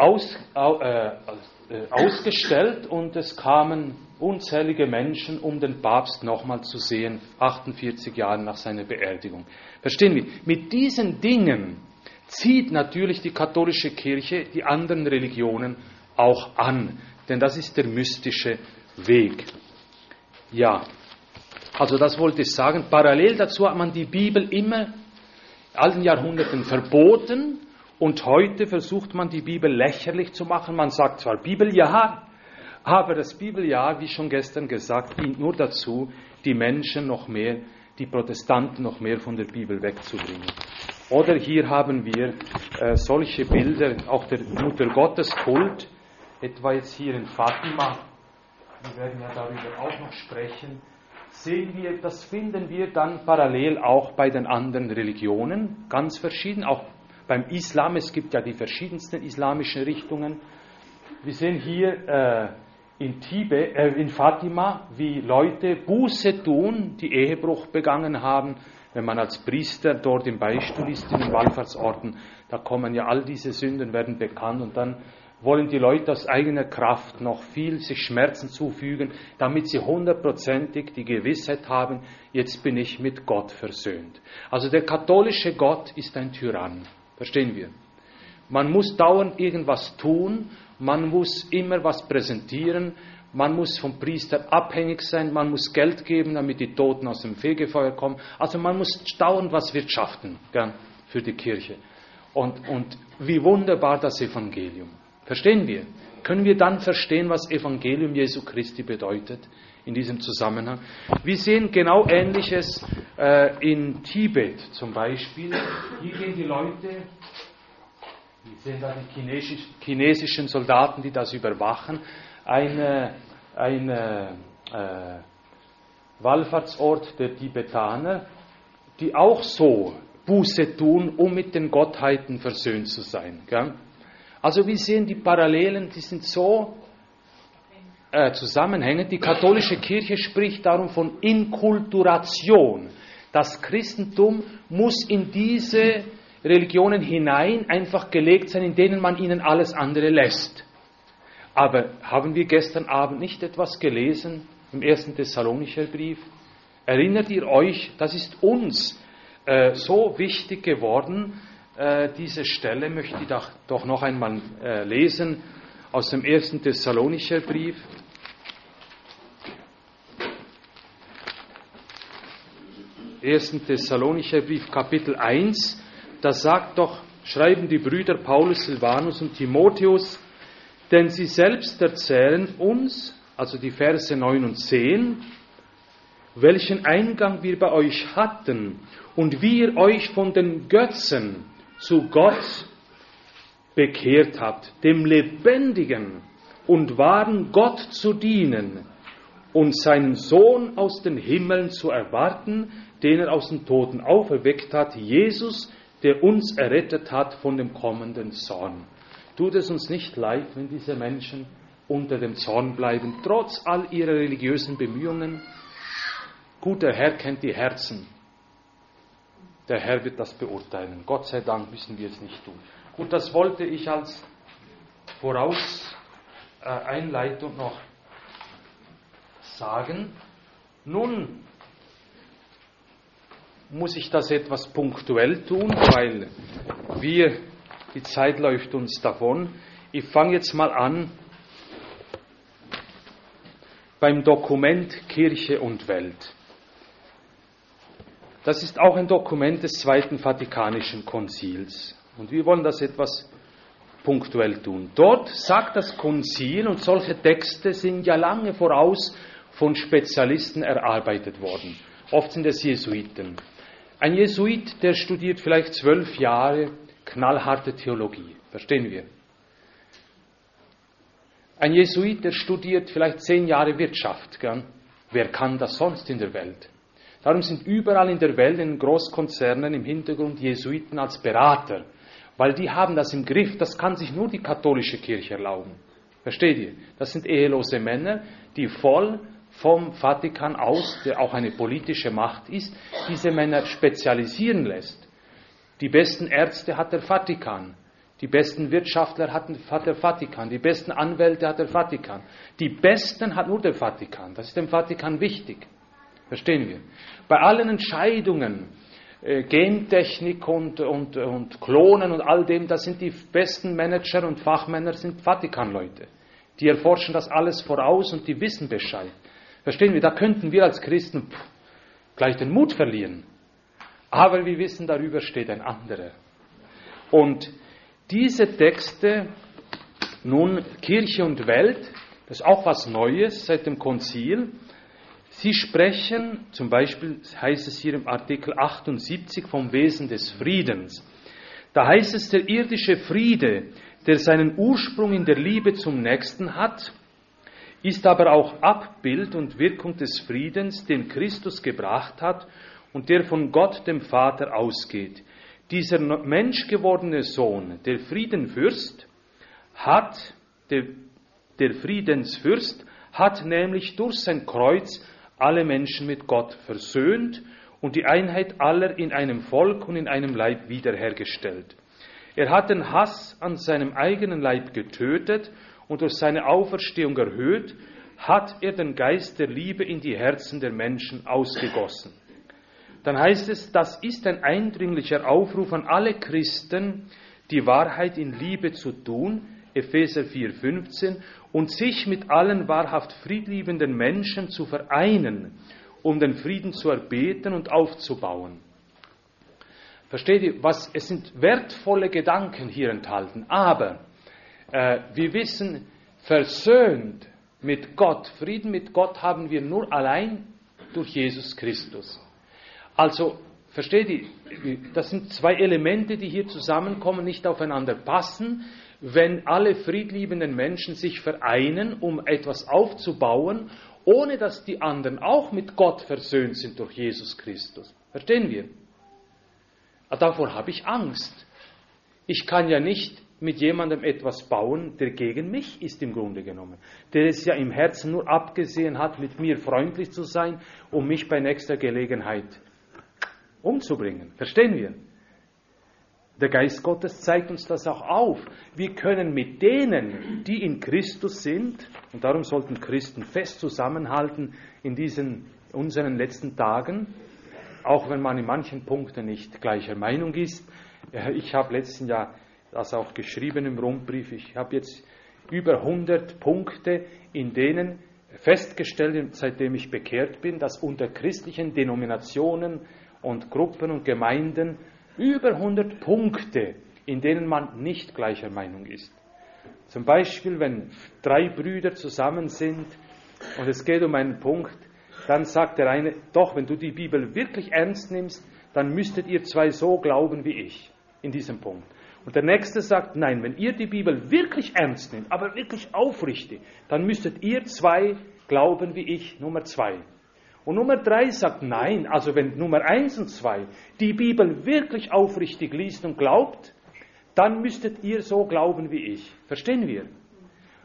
ausgestellt und es kamen unzählige Menschen, um den Papst nochmal zu sehen, 48 Jahre nach seiner Beerdigung. Verstehen wir? Mit diesen Dingen zieht natürlich die katholische Kirche die anderen Religionen auch an, denn das ist der mystische Weg. Ja, also das wollte ich sagen. Parallel dazu hat man die Bibel immer in allen Jahrhunderten verboten und heute versucht man die Bibel lächerlich zu machen. Man sagt zwar Bibeljahr, aber das Bibeljahr, wie schon gestern gesagt, dient nur dazu, die Menschen noch mehr, die Protestanten noch mehr von der Bibel wegzubringen. Oder hier haben wir solche Bilder, auch der Muttergotteskult, etwa jetzt hier in Fatima, wir werden ja darüber auch noch sprechen, sehen wir, das finden wir dann parallel auch bei den anderen Religionen, ganz verschieden, auch beim Islam, es gibt ja die verschiedensten islamischen Richtungen. Wir sehen hier in Fatima, wie Leute Buße tun, die Ehebruch begangen haben. Wenn man als Priester dort im Beistuhl ist, in den Wallfahrtsorten, da kommen ja all diese Sünden, werden bekannt und dann wollen die Leute aus eigener Kraft noch viel sich Schmerzen zufügen, damit sie 100%ig die Gewissheit haben, jetzt bin ich mit Gott versöhnt. Also der katholische Gott ist ein Tyrann, verstehen wir. Man muss dauernd irgendwas tun, man muss immer was präsentieren, man muss vom Priester abhängig sein, man muss Geld geben, damit die Toten aus dem Fegefeuer kommen. Also man muss dauernd was wirtschaften, gell, für die Kirche. Und wie wunderbar das Evangelium. Verstehen wir? Können wir dann verstehen, was Evangelium Jesu Christi bedeutet in diesem Zusammenhang? Wir sehen genau Ähnliches in Tibet zum Beispiel. Hier gehen die Leute, wir sehen da die chinesischen Soldaten, die das überwachen, ein Wallfahrtsort der Tibetaner, die auch so Buße tun, um mit den Gottheiten versöhnt zu sein. Gell? Also wir sehen die Parallelen, die sind so zusammenhängend. Die katholische Kirche spricht darum von Inkulturation. Das Christentum muss in diese Religionen hinein einfach gelegt sein, in denen man ihnen alles andere lässt. Aber haben wir gestern Abend nicht etwas gelesen im 1. Thessalonicher Brief? Erinnert ihr euch, das ist uns so wichtig geworden, diese Stelle möchte ich doch noch einmal lesen aus dem 1. Thessalonicher Brief. Thessalonicher Brief, Kapitel 1, da schreiben die Brüder Paulus, Silvanus und Timotheus, denn sie selbst erzählen uns, also die Verse 9 und 10, welchen Eingang wir bei euch hatten und wie ihr euch von den Götzen zu Gott bekehrt habt, dem lebendigen und wahren Gott zu dienen und seinen Sohn aus den Himmeln zu erwarten, den er aus den Toten auferweckt hat, Jesus, der uns errettet hat von dem kommenden Zorn. Tut es uns nicht leid, wenn diese Menschen unter dem Zorn bleiben, trotz all ihrer religiösen Bemühungen. Gut, der Herr kennt die Herzen. Der Herr wird das beurteilen. Gott sei Dank müssen wir es nicht tun. Gut, das wollte ich als Einleitung noch sagen. Nun muss ich das etwas punktuell tun, weil die Zeit läuft uns davon. Ich fange jetzt mal an beim Dokument Kirche und Welt. Das ist auch ein Dokument des Zweiten Vatikanischen Konzils. Und wir wollen das etwas punktuell tun. Dort sagt das Konzil, und solche Texte sind ja lange voraus von Spezialisten erarbeitet worden. Oft sind es Jesuiten. Ein Jesuit, der studiert vielleicht 12 Jahre knallharte Theologie. Verstehen wir? Ein Jesuit, der studiert vielleicht 10 Jahre Wirtschaft. Gell? Wer kann das sonst in der Welt? Darum sind überall in der Welt, in Großkonzernen im Hintergrund Jesuiten als Berater. Weil die haben das im Griff, das kann sich nur die katholische Kirche erlauben. Versteht ihr? Das sind ehelose Männer, die voll vom Vatikan aus, der auch eine politische Macht ist, diese Männer spezialisieren lässt. Die besten Ärzte hat der Vatikan, die besten Wirtschaftler hat der Vatikan, die besten Anwälte hat der Vatikan. Die besten hat nur der Vatikan, das ist dem Vatikan wichtig. Verstehen wir? Bei allen Entscheidungen, Gentechnik und Klonen und all dem, das sind die besten Manager und Fachmänner, sind Vatikanleute. Die erforschen das alles voraus und die wissen Bescheid. Verstehen wir? Da könnten wir als Christen gleich den Mut verlieren. Aber wir wissen, darüber steht ein anderer. Und diese Texte, nun Kirche und Welt, das ist auch was Neues seit dem Konzil. Sie sprechen, zum Beispiel heißt es hier im Artikel 78 vom Wesen des Friedens. Da heißt es, der irdische Friede, der seinen Ursprung in der Liebe zum Nächsten hat, ist aber auch Abbild und Wirkung des Friedens, den Christus gebracht hat und der von Gott, dem Vater, ausgeht. Dieser menschgewordene Sohn, der Friedenfürst, der Friedensfürst, hat nämlich durch sein Kreuz alle Menschen mit Gott versöhnt und die Einheit aller in einem Volk und in einem Leib wiederhergestellt. Er hat den Hass an seinem eigenen Leib getötet und durch seine Auferstehung erhöht, hat er den Geist der Liebe in die Herzen der Menschen ausgegossen. Dann heißt es, das ist ein eindringlicher Aufruf an alle Christen, die Wahrheit in Liebe zu tun, Epheser 4,15, und sich mit allen wahrhaft friedliebenden Menschen zu vereinen, um den Frieden zu erbeten und aufzubauen. Versteht ihr, es sind wertvolle Gedanken hier enthalten, aber wir wissen, versöhnt mit Gott, Frieden mit Gott haben wir nur allein durch Jesus Christus. Also, versteht ihr, das sind zwei Elemente, die hier zusammenkommen, nicht aufeinander passen. Wenn alle friedliebenden Menschen sich vereinen, um etwas aufzubauen, ohne dass die anderen auch mit Gott versöhnt sind durch Jesus Christus. Verstehen wir? Davor habe ich Angst. Ich kann ja nicht mit jemandem etwas bauen, der gegen mich ist im Grunde genommen. Der es ja im Herzen nur abgesehen hat, mit mir freundlich zu sein, um mich bei nächster Gelegenheit umzubringen. Verstehen wir? Der Geist Gottes zeigt uns das auch auf. Wir können mit denen, die in Christus sind, und darum sollten Christen fest zusammenhalten in diesen unseren letzten Tagen, auch wenn man in manchen Punkten nicht gleicher Meinung ist. Ich habe letzten Jahr das auch geschrieben im Rundbrief. Ich habe jetzt über 100 Punkte, in denen festgestellt, seitdem ich bekehrt bin, dass unter christlichen Denominationen und Gruppen und Gemeinden über 100 Punkte, in denen man nicht gleicher Meinung ist. Zum Beispiel, wenn 3 Brüder zusammen sind und es geht um einen Punkt, dann sagt der eine, doch, wenn du die Bibel wirklich ernst nimmst, dann müsstet ihr 2 so glauben wie ich in diesem Punkt. Und der nächste sagt, nein, wenn ihr die Bibel wirklich ernst nehmt, aber wirklich aufrichtig, dann müsstet ihr 2 glauben wie ich, Nummer 2. Und Nummer 3 sagt, nein, also wenn Nummer 1 und 2 die Bibel wirklich aufrichtig liest und glaubt, dann müsstet ihr so glauben wie ich. Verstehen wir?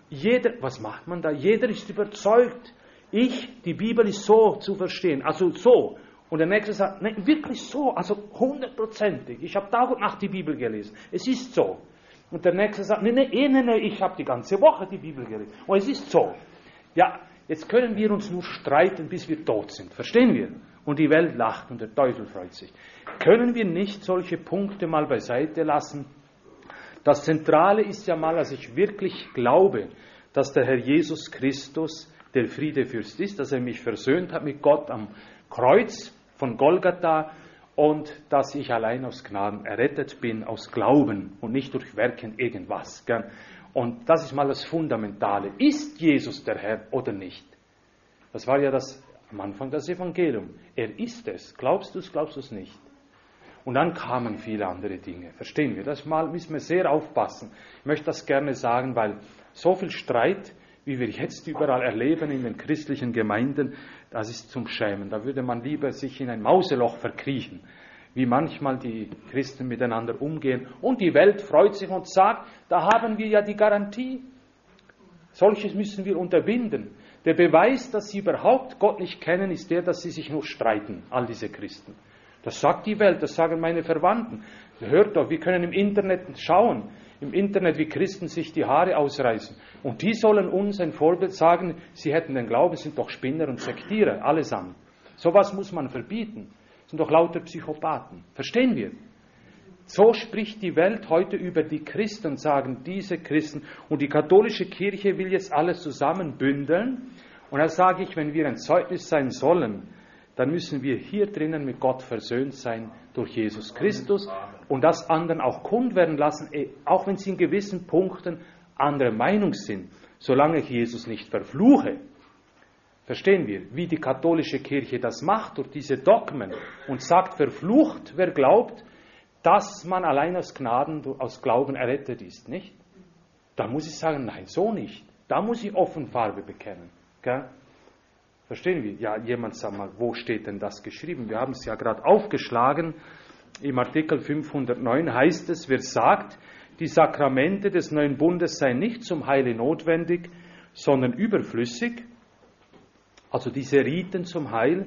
was macht man da? Jeder ist überzeugt, die Bibel ist so zu verstehen, also so. Und der Nächste sagt, nein, wirklich so, also 100%ig. Ich habe Tag und Nacht die Bibel gelesen. Es ist so. Und der Nächste sagt, nein, ich habe die ganze Woche die Bibel gelesen. Und es ist so. Ja, jetzt können wir uns nur streiten, bis wir tot sind. Verstehen wir? Und die Welt lacht und der Teufel freut sich. Können wir nicht solche Punkte mal beiseite lassen? Das Zentrale ist ja mal, dass ich wirklich glaube, dass der Herr Jesus Christus der Friedefürst ist, dass er mich versöhnt hat mit Gott am Kreuz von Golgatha und dass ich allein aus Gnaden errettet bin, aus Glauben und nicht durch Werken irgendwas. Gell? Und das ist mal das Fundamentale. Ist Jesus der Herr oder nicht? Das war ja am Anfang das Evangelium. Er ist es. Glaubst du es nicht? Und dann kamen viele andere Dinge. Verstehen wir? Das mal müssen wir sehr aufpassen. Ich möchte das gerne sagen, weil so viel Streit, wie wir jetzt überall erleben in den christlichen Gemeinden, das ist zum Schämen. Da würde man lieber sich in ein Mauseloch verkriechen, wie manchmal die Christen miteinander umgehen. Und die Welt freut sich und sagt, da haben wir ja die Garantie. Solches müssen wir unterbinden. Der Beweis, dass sie überhaupt Gott nicht kennen, ist der, dass sie sich nur streiten, all diese Christen. Das sagt die Welt, das sagen meine Verwandten. Hört doch, wir können im Internet schauen, wie Christen sich die Haare ausreißen. Und die sollen uns ein Vorbild sagen, sie hätten den Glauben, sind doch Spinner und Sektierer, allesamt. Sowas muss man verbieten. Das sind doch lauter Psychopathen. Verstehen wir? So spricht die Welt heute über die Christen und sagen, diese Christen. Und die katholische Kirche will jetzt alles zusammenbündeln. Und da sage ich, wenn wir ein Zeugnis sein sollen, dann müssen wir hier drinnen mit Gott versöhnt sein durch Jesus Christus und das anderen auch kund werden lassen, auch wenn sie in gewissen Punkten anderer Meinung sind, solange ich Jesus nicht verfluche. Verstehen wir, wie die katholische Kirche das macht durch diese Dogmen und sagt, verflucht, wer glaubt, dass man allein aus Gnaden, aus Glauben errettet ist, nicht? Da muss ich sagen, nein, so nicht. Da muss ich offen Farbe bekennen. Gell? Verstehen wir? Ja, jemand sagt mal, wo steht denn das geschrieben? Wir haben es ja gerade aufgeschlagen. Im Artikel 509 heißt es, wer sagt, die Sakramente des neuen Bundes seien nicht zum Heile notwendig, sondern überflüssig, also diese Riten zum Heil,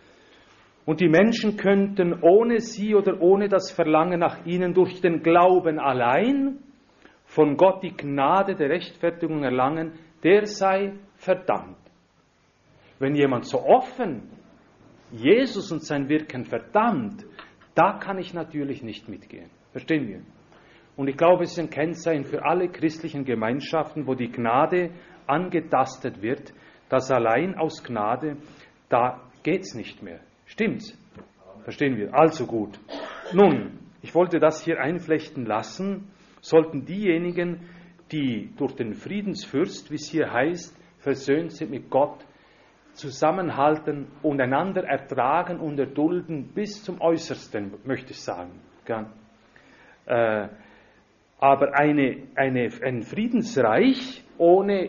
und die Menschen könnten ohne sie oder ohne das Verlangen nach ihnen durch den Glauben allein von Gott die Gnade der Rechtfertigung erlangen, der sei verdammt. Wenn jemand so offen Jesus und sein Wirken verdammt, da kann ich natürlich nicht mitgehen. Verstehen wir? Und ich glaube, es ist ein Kennzeichen für alle christlichen Gemeinschaften, wo die Gnade angetastet wird, dass allein aus Gnade, da geht es nicht mehr. Stimmt's? Verstehen wir? Also gut. Nun, ich wollte das hier einflechten lassen, sollten diejenigen, die durch den Friedensfürst, wie es hier heißt, versöhnt sind mit Gott, zusammenhalten und einander ertragen und erdulden bis zum Äußersten, möchte ich sagen. Aber ein Friedensreich ohne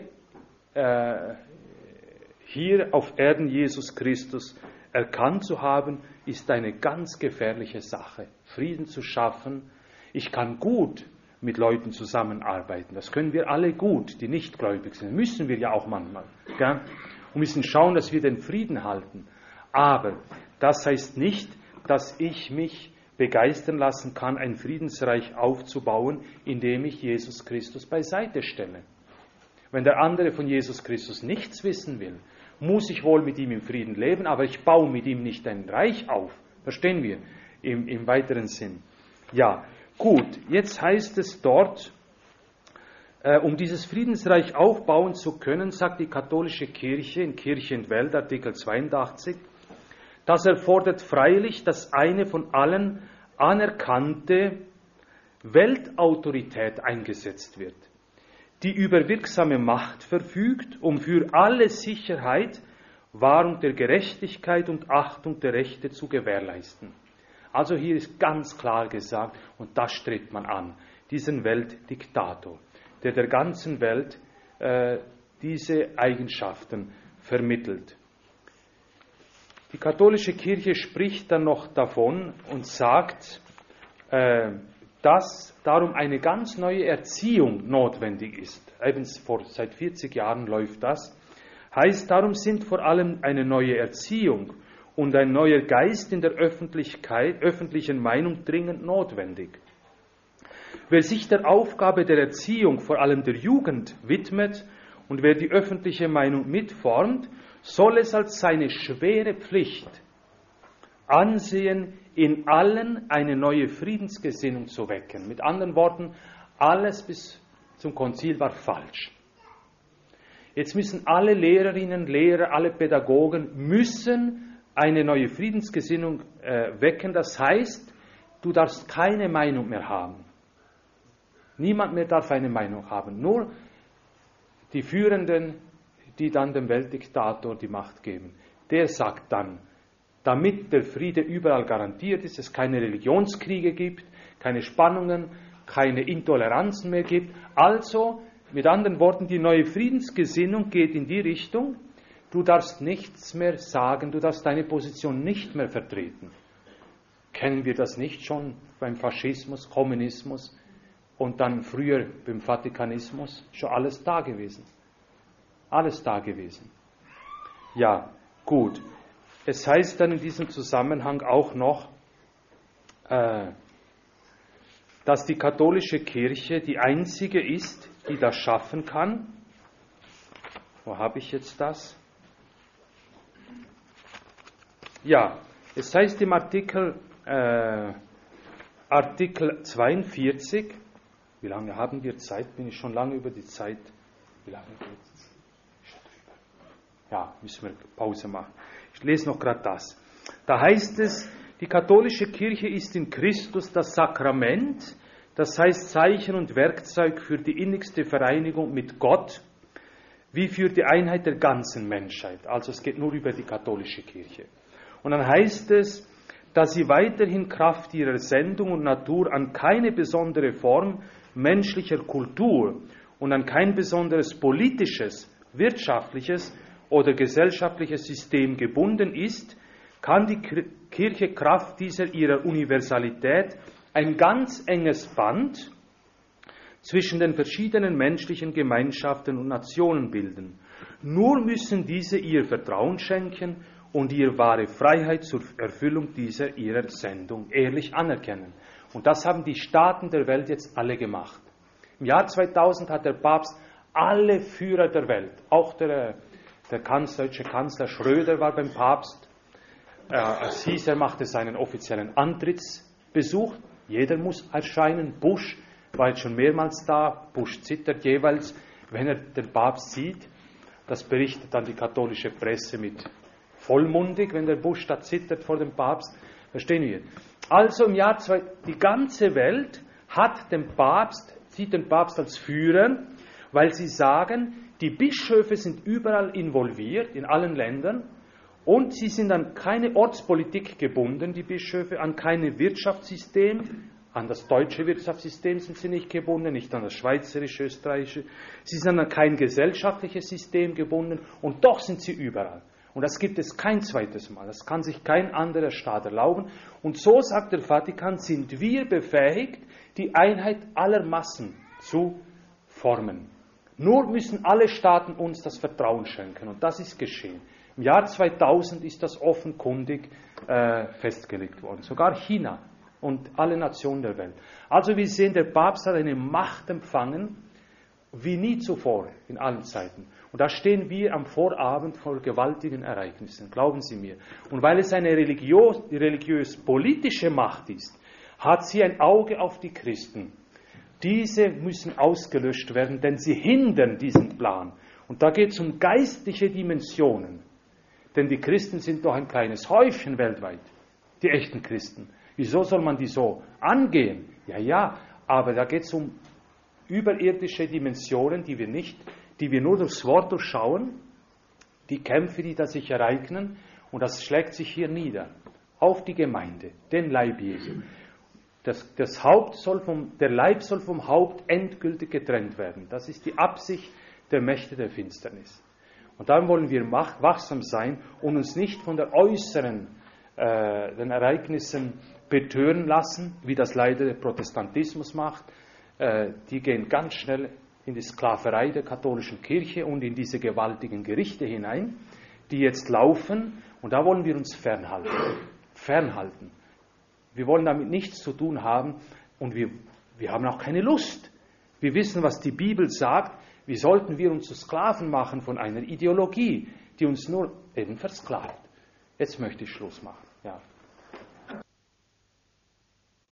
hier auf Erden Jesus Christus erkannt zu haben, ist eine ganz gefährliche Sache. Frieden zu schaffen. Ich kann gut mit Leuten zusammenarbeiten. Das können wir alle gut, die nicht gläubig sind. Müssen wir ja auch manchmal. Gell? Und müssen schauen, dass wir den Frieden halten. Aber das heißt nicht, dass ich mich begeistern lassen kann, ein Friedensreich aufzubauen, indem ich Jesus Christus beiseite stelle. Wenn der andere von Jesus Christus nichts wissen will, muss ich wohl mit ihm im Frieden leben, aber ich baue mit ihm nicht ein Reich auf. Verstehen wir im weiteren Sinn. Ja, gut, jetzt heißt es dort, um dieses Friedensreich aufbauen zu können, sagt die katholische Kirche in Kirche und Welt, Artikel 82, das erfordert freilich, dass eine von allen anerkannte Weltautorität eingesetzt wird, die über wirksame Macht verfügt, um für alle Sicherheit, Wahrung der Gerechtigkeit und Achtung der Rechte zu gewährleisten. Also hier ist ganz klar gesagt, und das strebt man an, diesen Weltdiktator, der ganzen Welt diese Eigenschaften vermittelt. Die katholische Kirche spricht dann noch davon und sagt, dass darum eine ganz neue Erziehung notwendig ist. Eben seit 40 Jahren läuft das. Heißt, darum sind vor allem eine neue Erziehung und ein neuer Geist in der öffentlichen Meinung dringend notwendig. Wer sich der Aufgabe der Erziehung, vor allem der Jugend, widmet und wer die öffentliche Meinung mitformt, soll es als seine schwere Pflicht ansehen, in allen eine neue Friedensgesinnung zu wecken. Mit anderen Worten, alles bis zum Konzil war falsch. Jetzt müssen alle Lehrerinnen, Lehrer, alle Pädagogen müssen eine neue Friedensgesinnung wecken. Das heißt, du darfst keine Meinung mehr haben. Niemand mehr darf eine Meinung haben. Nur die Führenden, die dann dem Weltdiktator die Macht geben. Der sagt dann, damit der Friede überall garantiert ist, es keine Religionskriege gibt, keine Spannungen, keine Intoleranzen mehr gibt. Also, mit anderen Worten, die neue Friedensgesinnung geht in die Richtung, du darfst nichts mehr sagen, du darfst deine Position nicht mehr vertreten. Kennen wir das nicht schon beim Faschismus, Kommunismus und dann früher beim Vatikanismus? Schon alles da gewesen. Alles da gewesen. Ja, gut. Es heißt dann in diesem Zusammenhang auch noch, dass die katholische Kirche die einzige ist, die das schaffen kann. Wo habe ich jetzt das? Ja, es heißt im Artikel 42, wie lange haben wir Zeit? Bin ich schon lange über die Zeit? Wie lange geht's? Ja, müssen wir Pause machen. Ich lese noch gerade das. Da heißt es, die katholische Kirche ist in Christus das Sakrament, das heißt Zeichen und Werkzeug für die innigste Vereinigung mit Gott, wie für die Einheit der ganzen Menschheit. Also es geht nur über die katholische Kirche. Und dann heißt es, dass sie weiterhin Kraft ihrer Sendung und Natur an keine besondere Form menschlicher Kultur und an kein besonderes politisches, wirtschaftliches oder gesellschaftliches System gebunden ist, kann die Kirche Kraft dieser ihrer Universalität ein ganz enges Band zwischen den verschiedenen menschlichen Gemeinschaften und Nationen bilden. Nur müssen diese ihr Vertrauen schenken und ihre wahre Freiheit zur Erfüllung dieser ihrer Sendung ehrlich anerkennen. Und das haben die Staaten der Welt jetzt alle gemacht. Im Jahr 2000 hat der Papst alle Führer der Welt, auch der deutsche Kanzler Schröder war beim Papst. Es hieß, er machte seinen offiziellen Antrittsbesuch. Jeder muss erscheinen. Bush war jetzt schon mehrmals da. Bush zittert jeweils, wenn er den Papst sieht. Das berichtet dann die katholische Presse mit vollmundig, wenn der Bush da zittert vor dem Papst. Verstehen wir? Also im Jahr 2000, die ganze Welt sieht den Papst als Führer, weil sie sagen, die Bischöfe sind überall involviert, in allen Ländern, und sie sind an keine Ortspolitik gebunden, die Bischöfe, an kein Wirtschaftssystem, an das deutsche Wirtschaftssystem sind sie nicht gebunden, nicht an das schweizerische, österreichische, sie sind an kein gesellschaftliches System gebunden, und doch sind sie überall. Und das gibt es kein zweites Mal, das kann sich kein anderer Staat erlauben. Und so, sagt der Vatikan, sind wir befähigt, die Einheit aller Massen zu formen. Nur müssen alle Staaten uns das Vertrauen schenken. Und das ist geschehen. Im Jahr 2000 ist das offenkundig festgelegt worden. Sogar China und alle Nationen der Welt. Also wir sehen, der Papst hat eine Macht empfangen, wie nie zuvor in allen Zeiten. Und da stehen wir am Vorabend vor gewaltigen Ereignissen, glauben Sie mir. Und weil es eine religiös-politische Macht ist, hat sie ein Auge auf die Christen. Diese müssen ausgelöscht werden, denn sie hindern diesen Plan. Und da geht es um geistliche Dimensionen. Denn die Christen sind doch ein kleines Häufchen weltweit, die echten Christen. Wieso soll man die so angehen? Ja, aber da geht es um überirdische Dimensionen, die wir nur durchs Wort durchschauen, die Kämpfe, die da sich ereignen, und das schlägt sich hier nieder. Auf die Gemeinde, den Leib Jesu. Der Leib soll vom Haupt endgültig getrennt werden. Das ist die Absicht der Mächte der Finsternis. Und darum wollen wir wachsam sein und uns nicht von der äußeren den Ereignissen betören lassen, wie das leider der Protestantismus macht. Die gehen ganz schnell in die Sklaverei der katholischen Kirche und in diese gewaltigen Gerichte hinein, die jetzt laufen, und da wollen wir uns fernhalten. Fernhalten. Wir wollen damit nichts zu tun haben und wir haben auch keine Lust. Wir wissen, was die Bibel sagt. Wie sollten wir uns zu Sklaven machen von einer Ideologie, die uns nur eben versklavt? Jetzt möchte ich Schluss machen. Ja.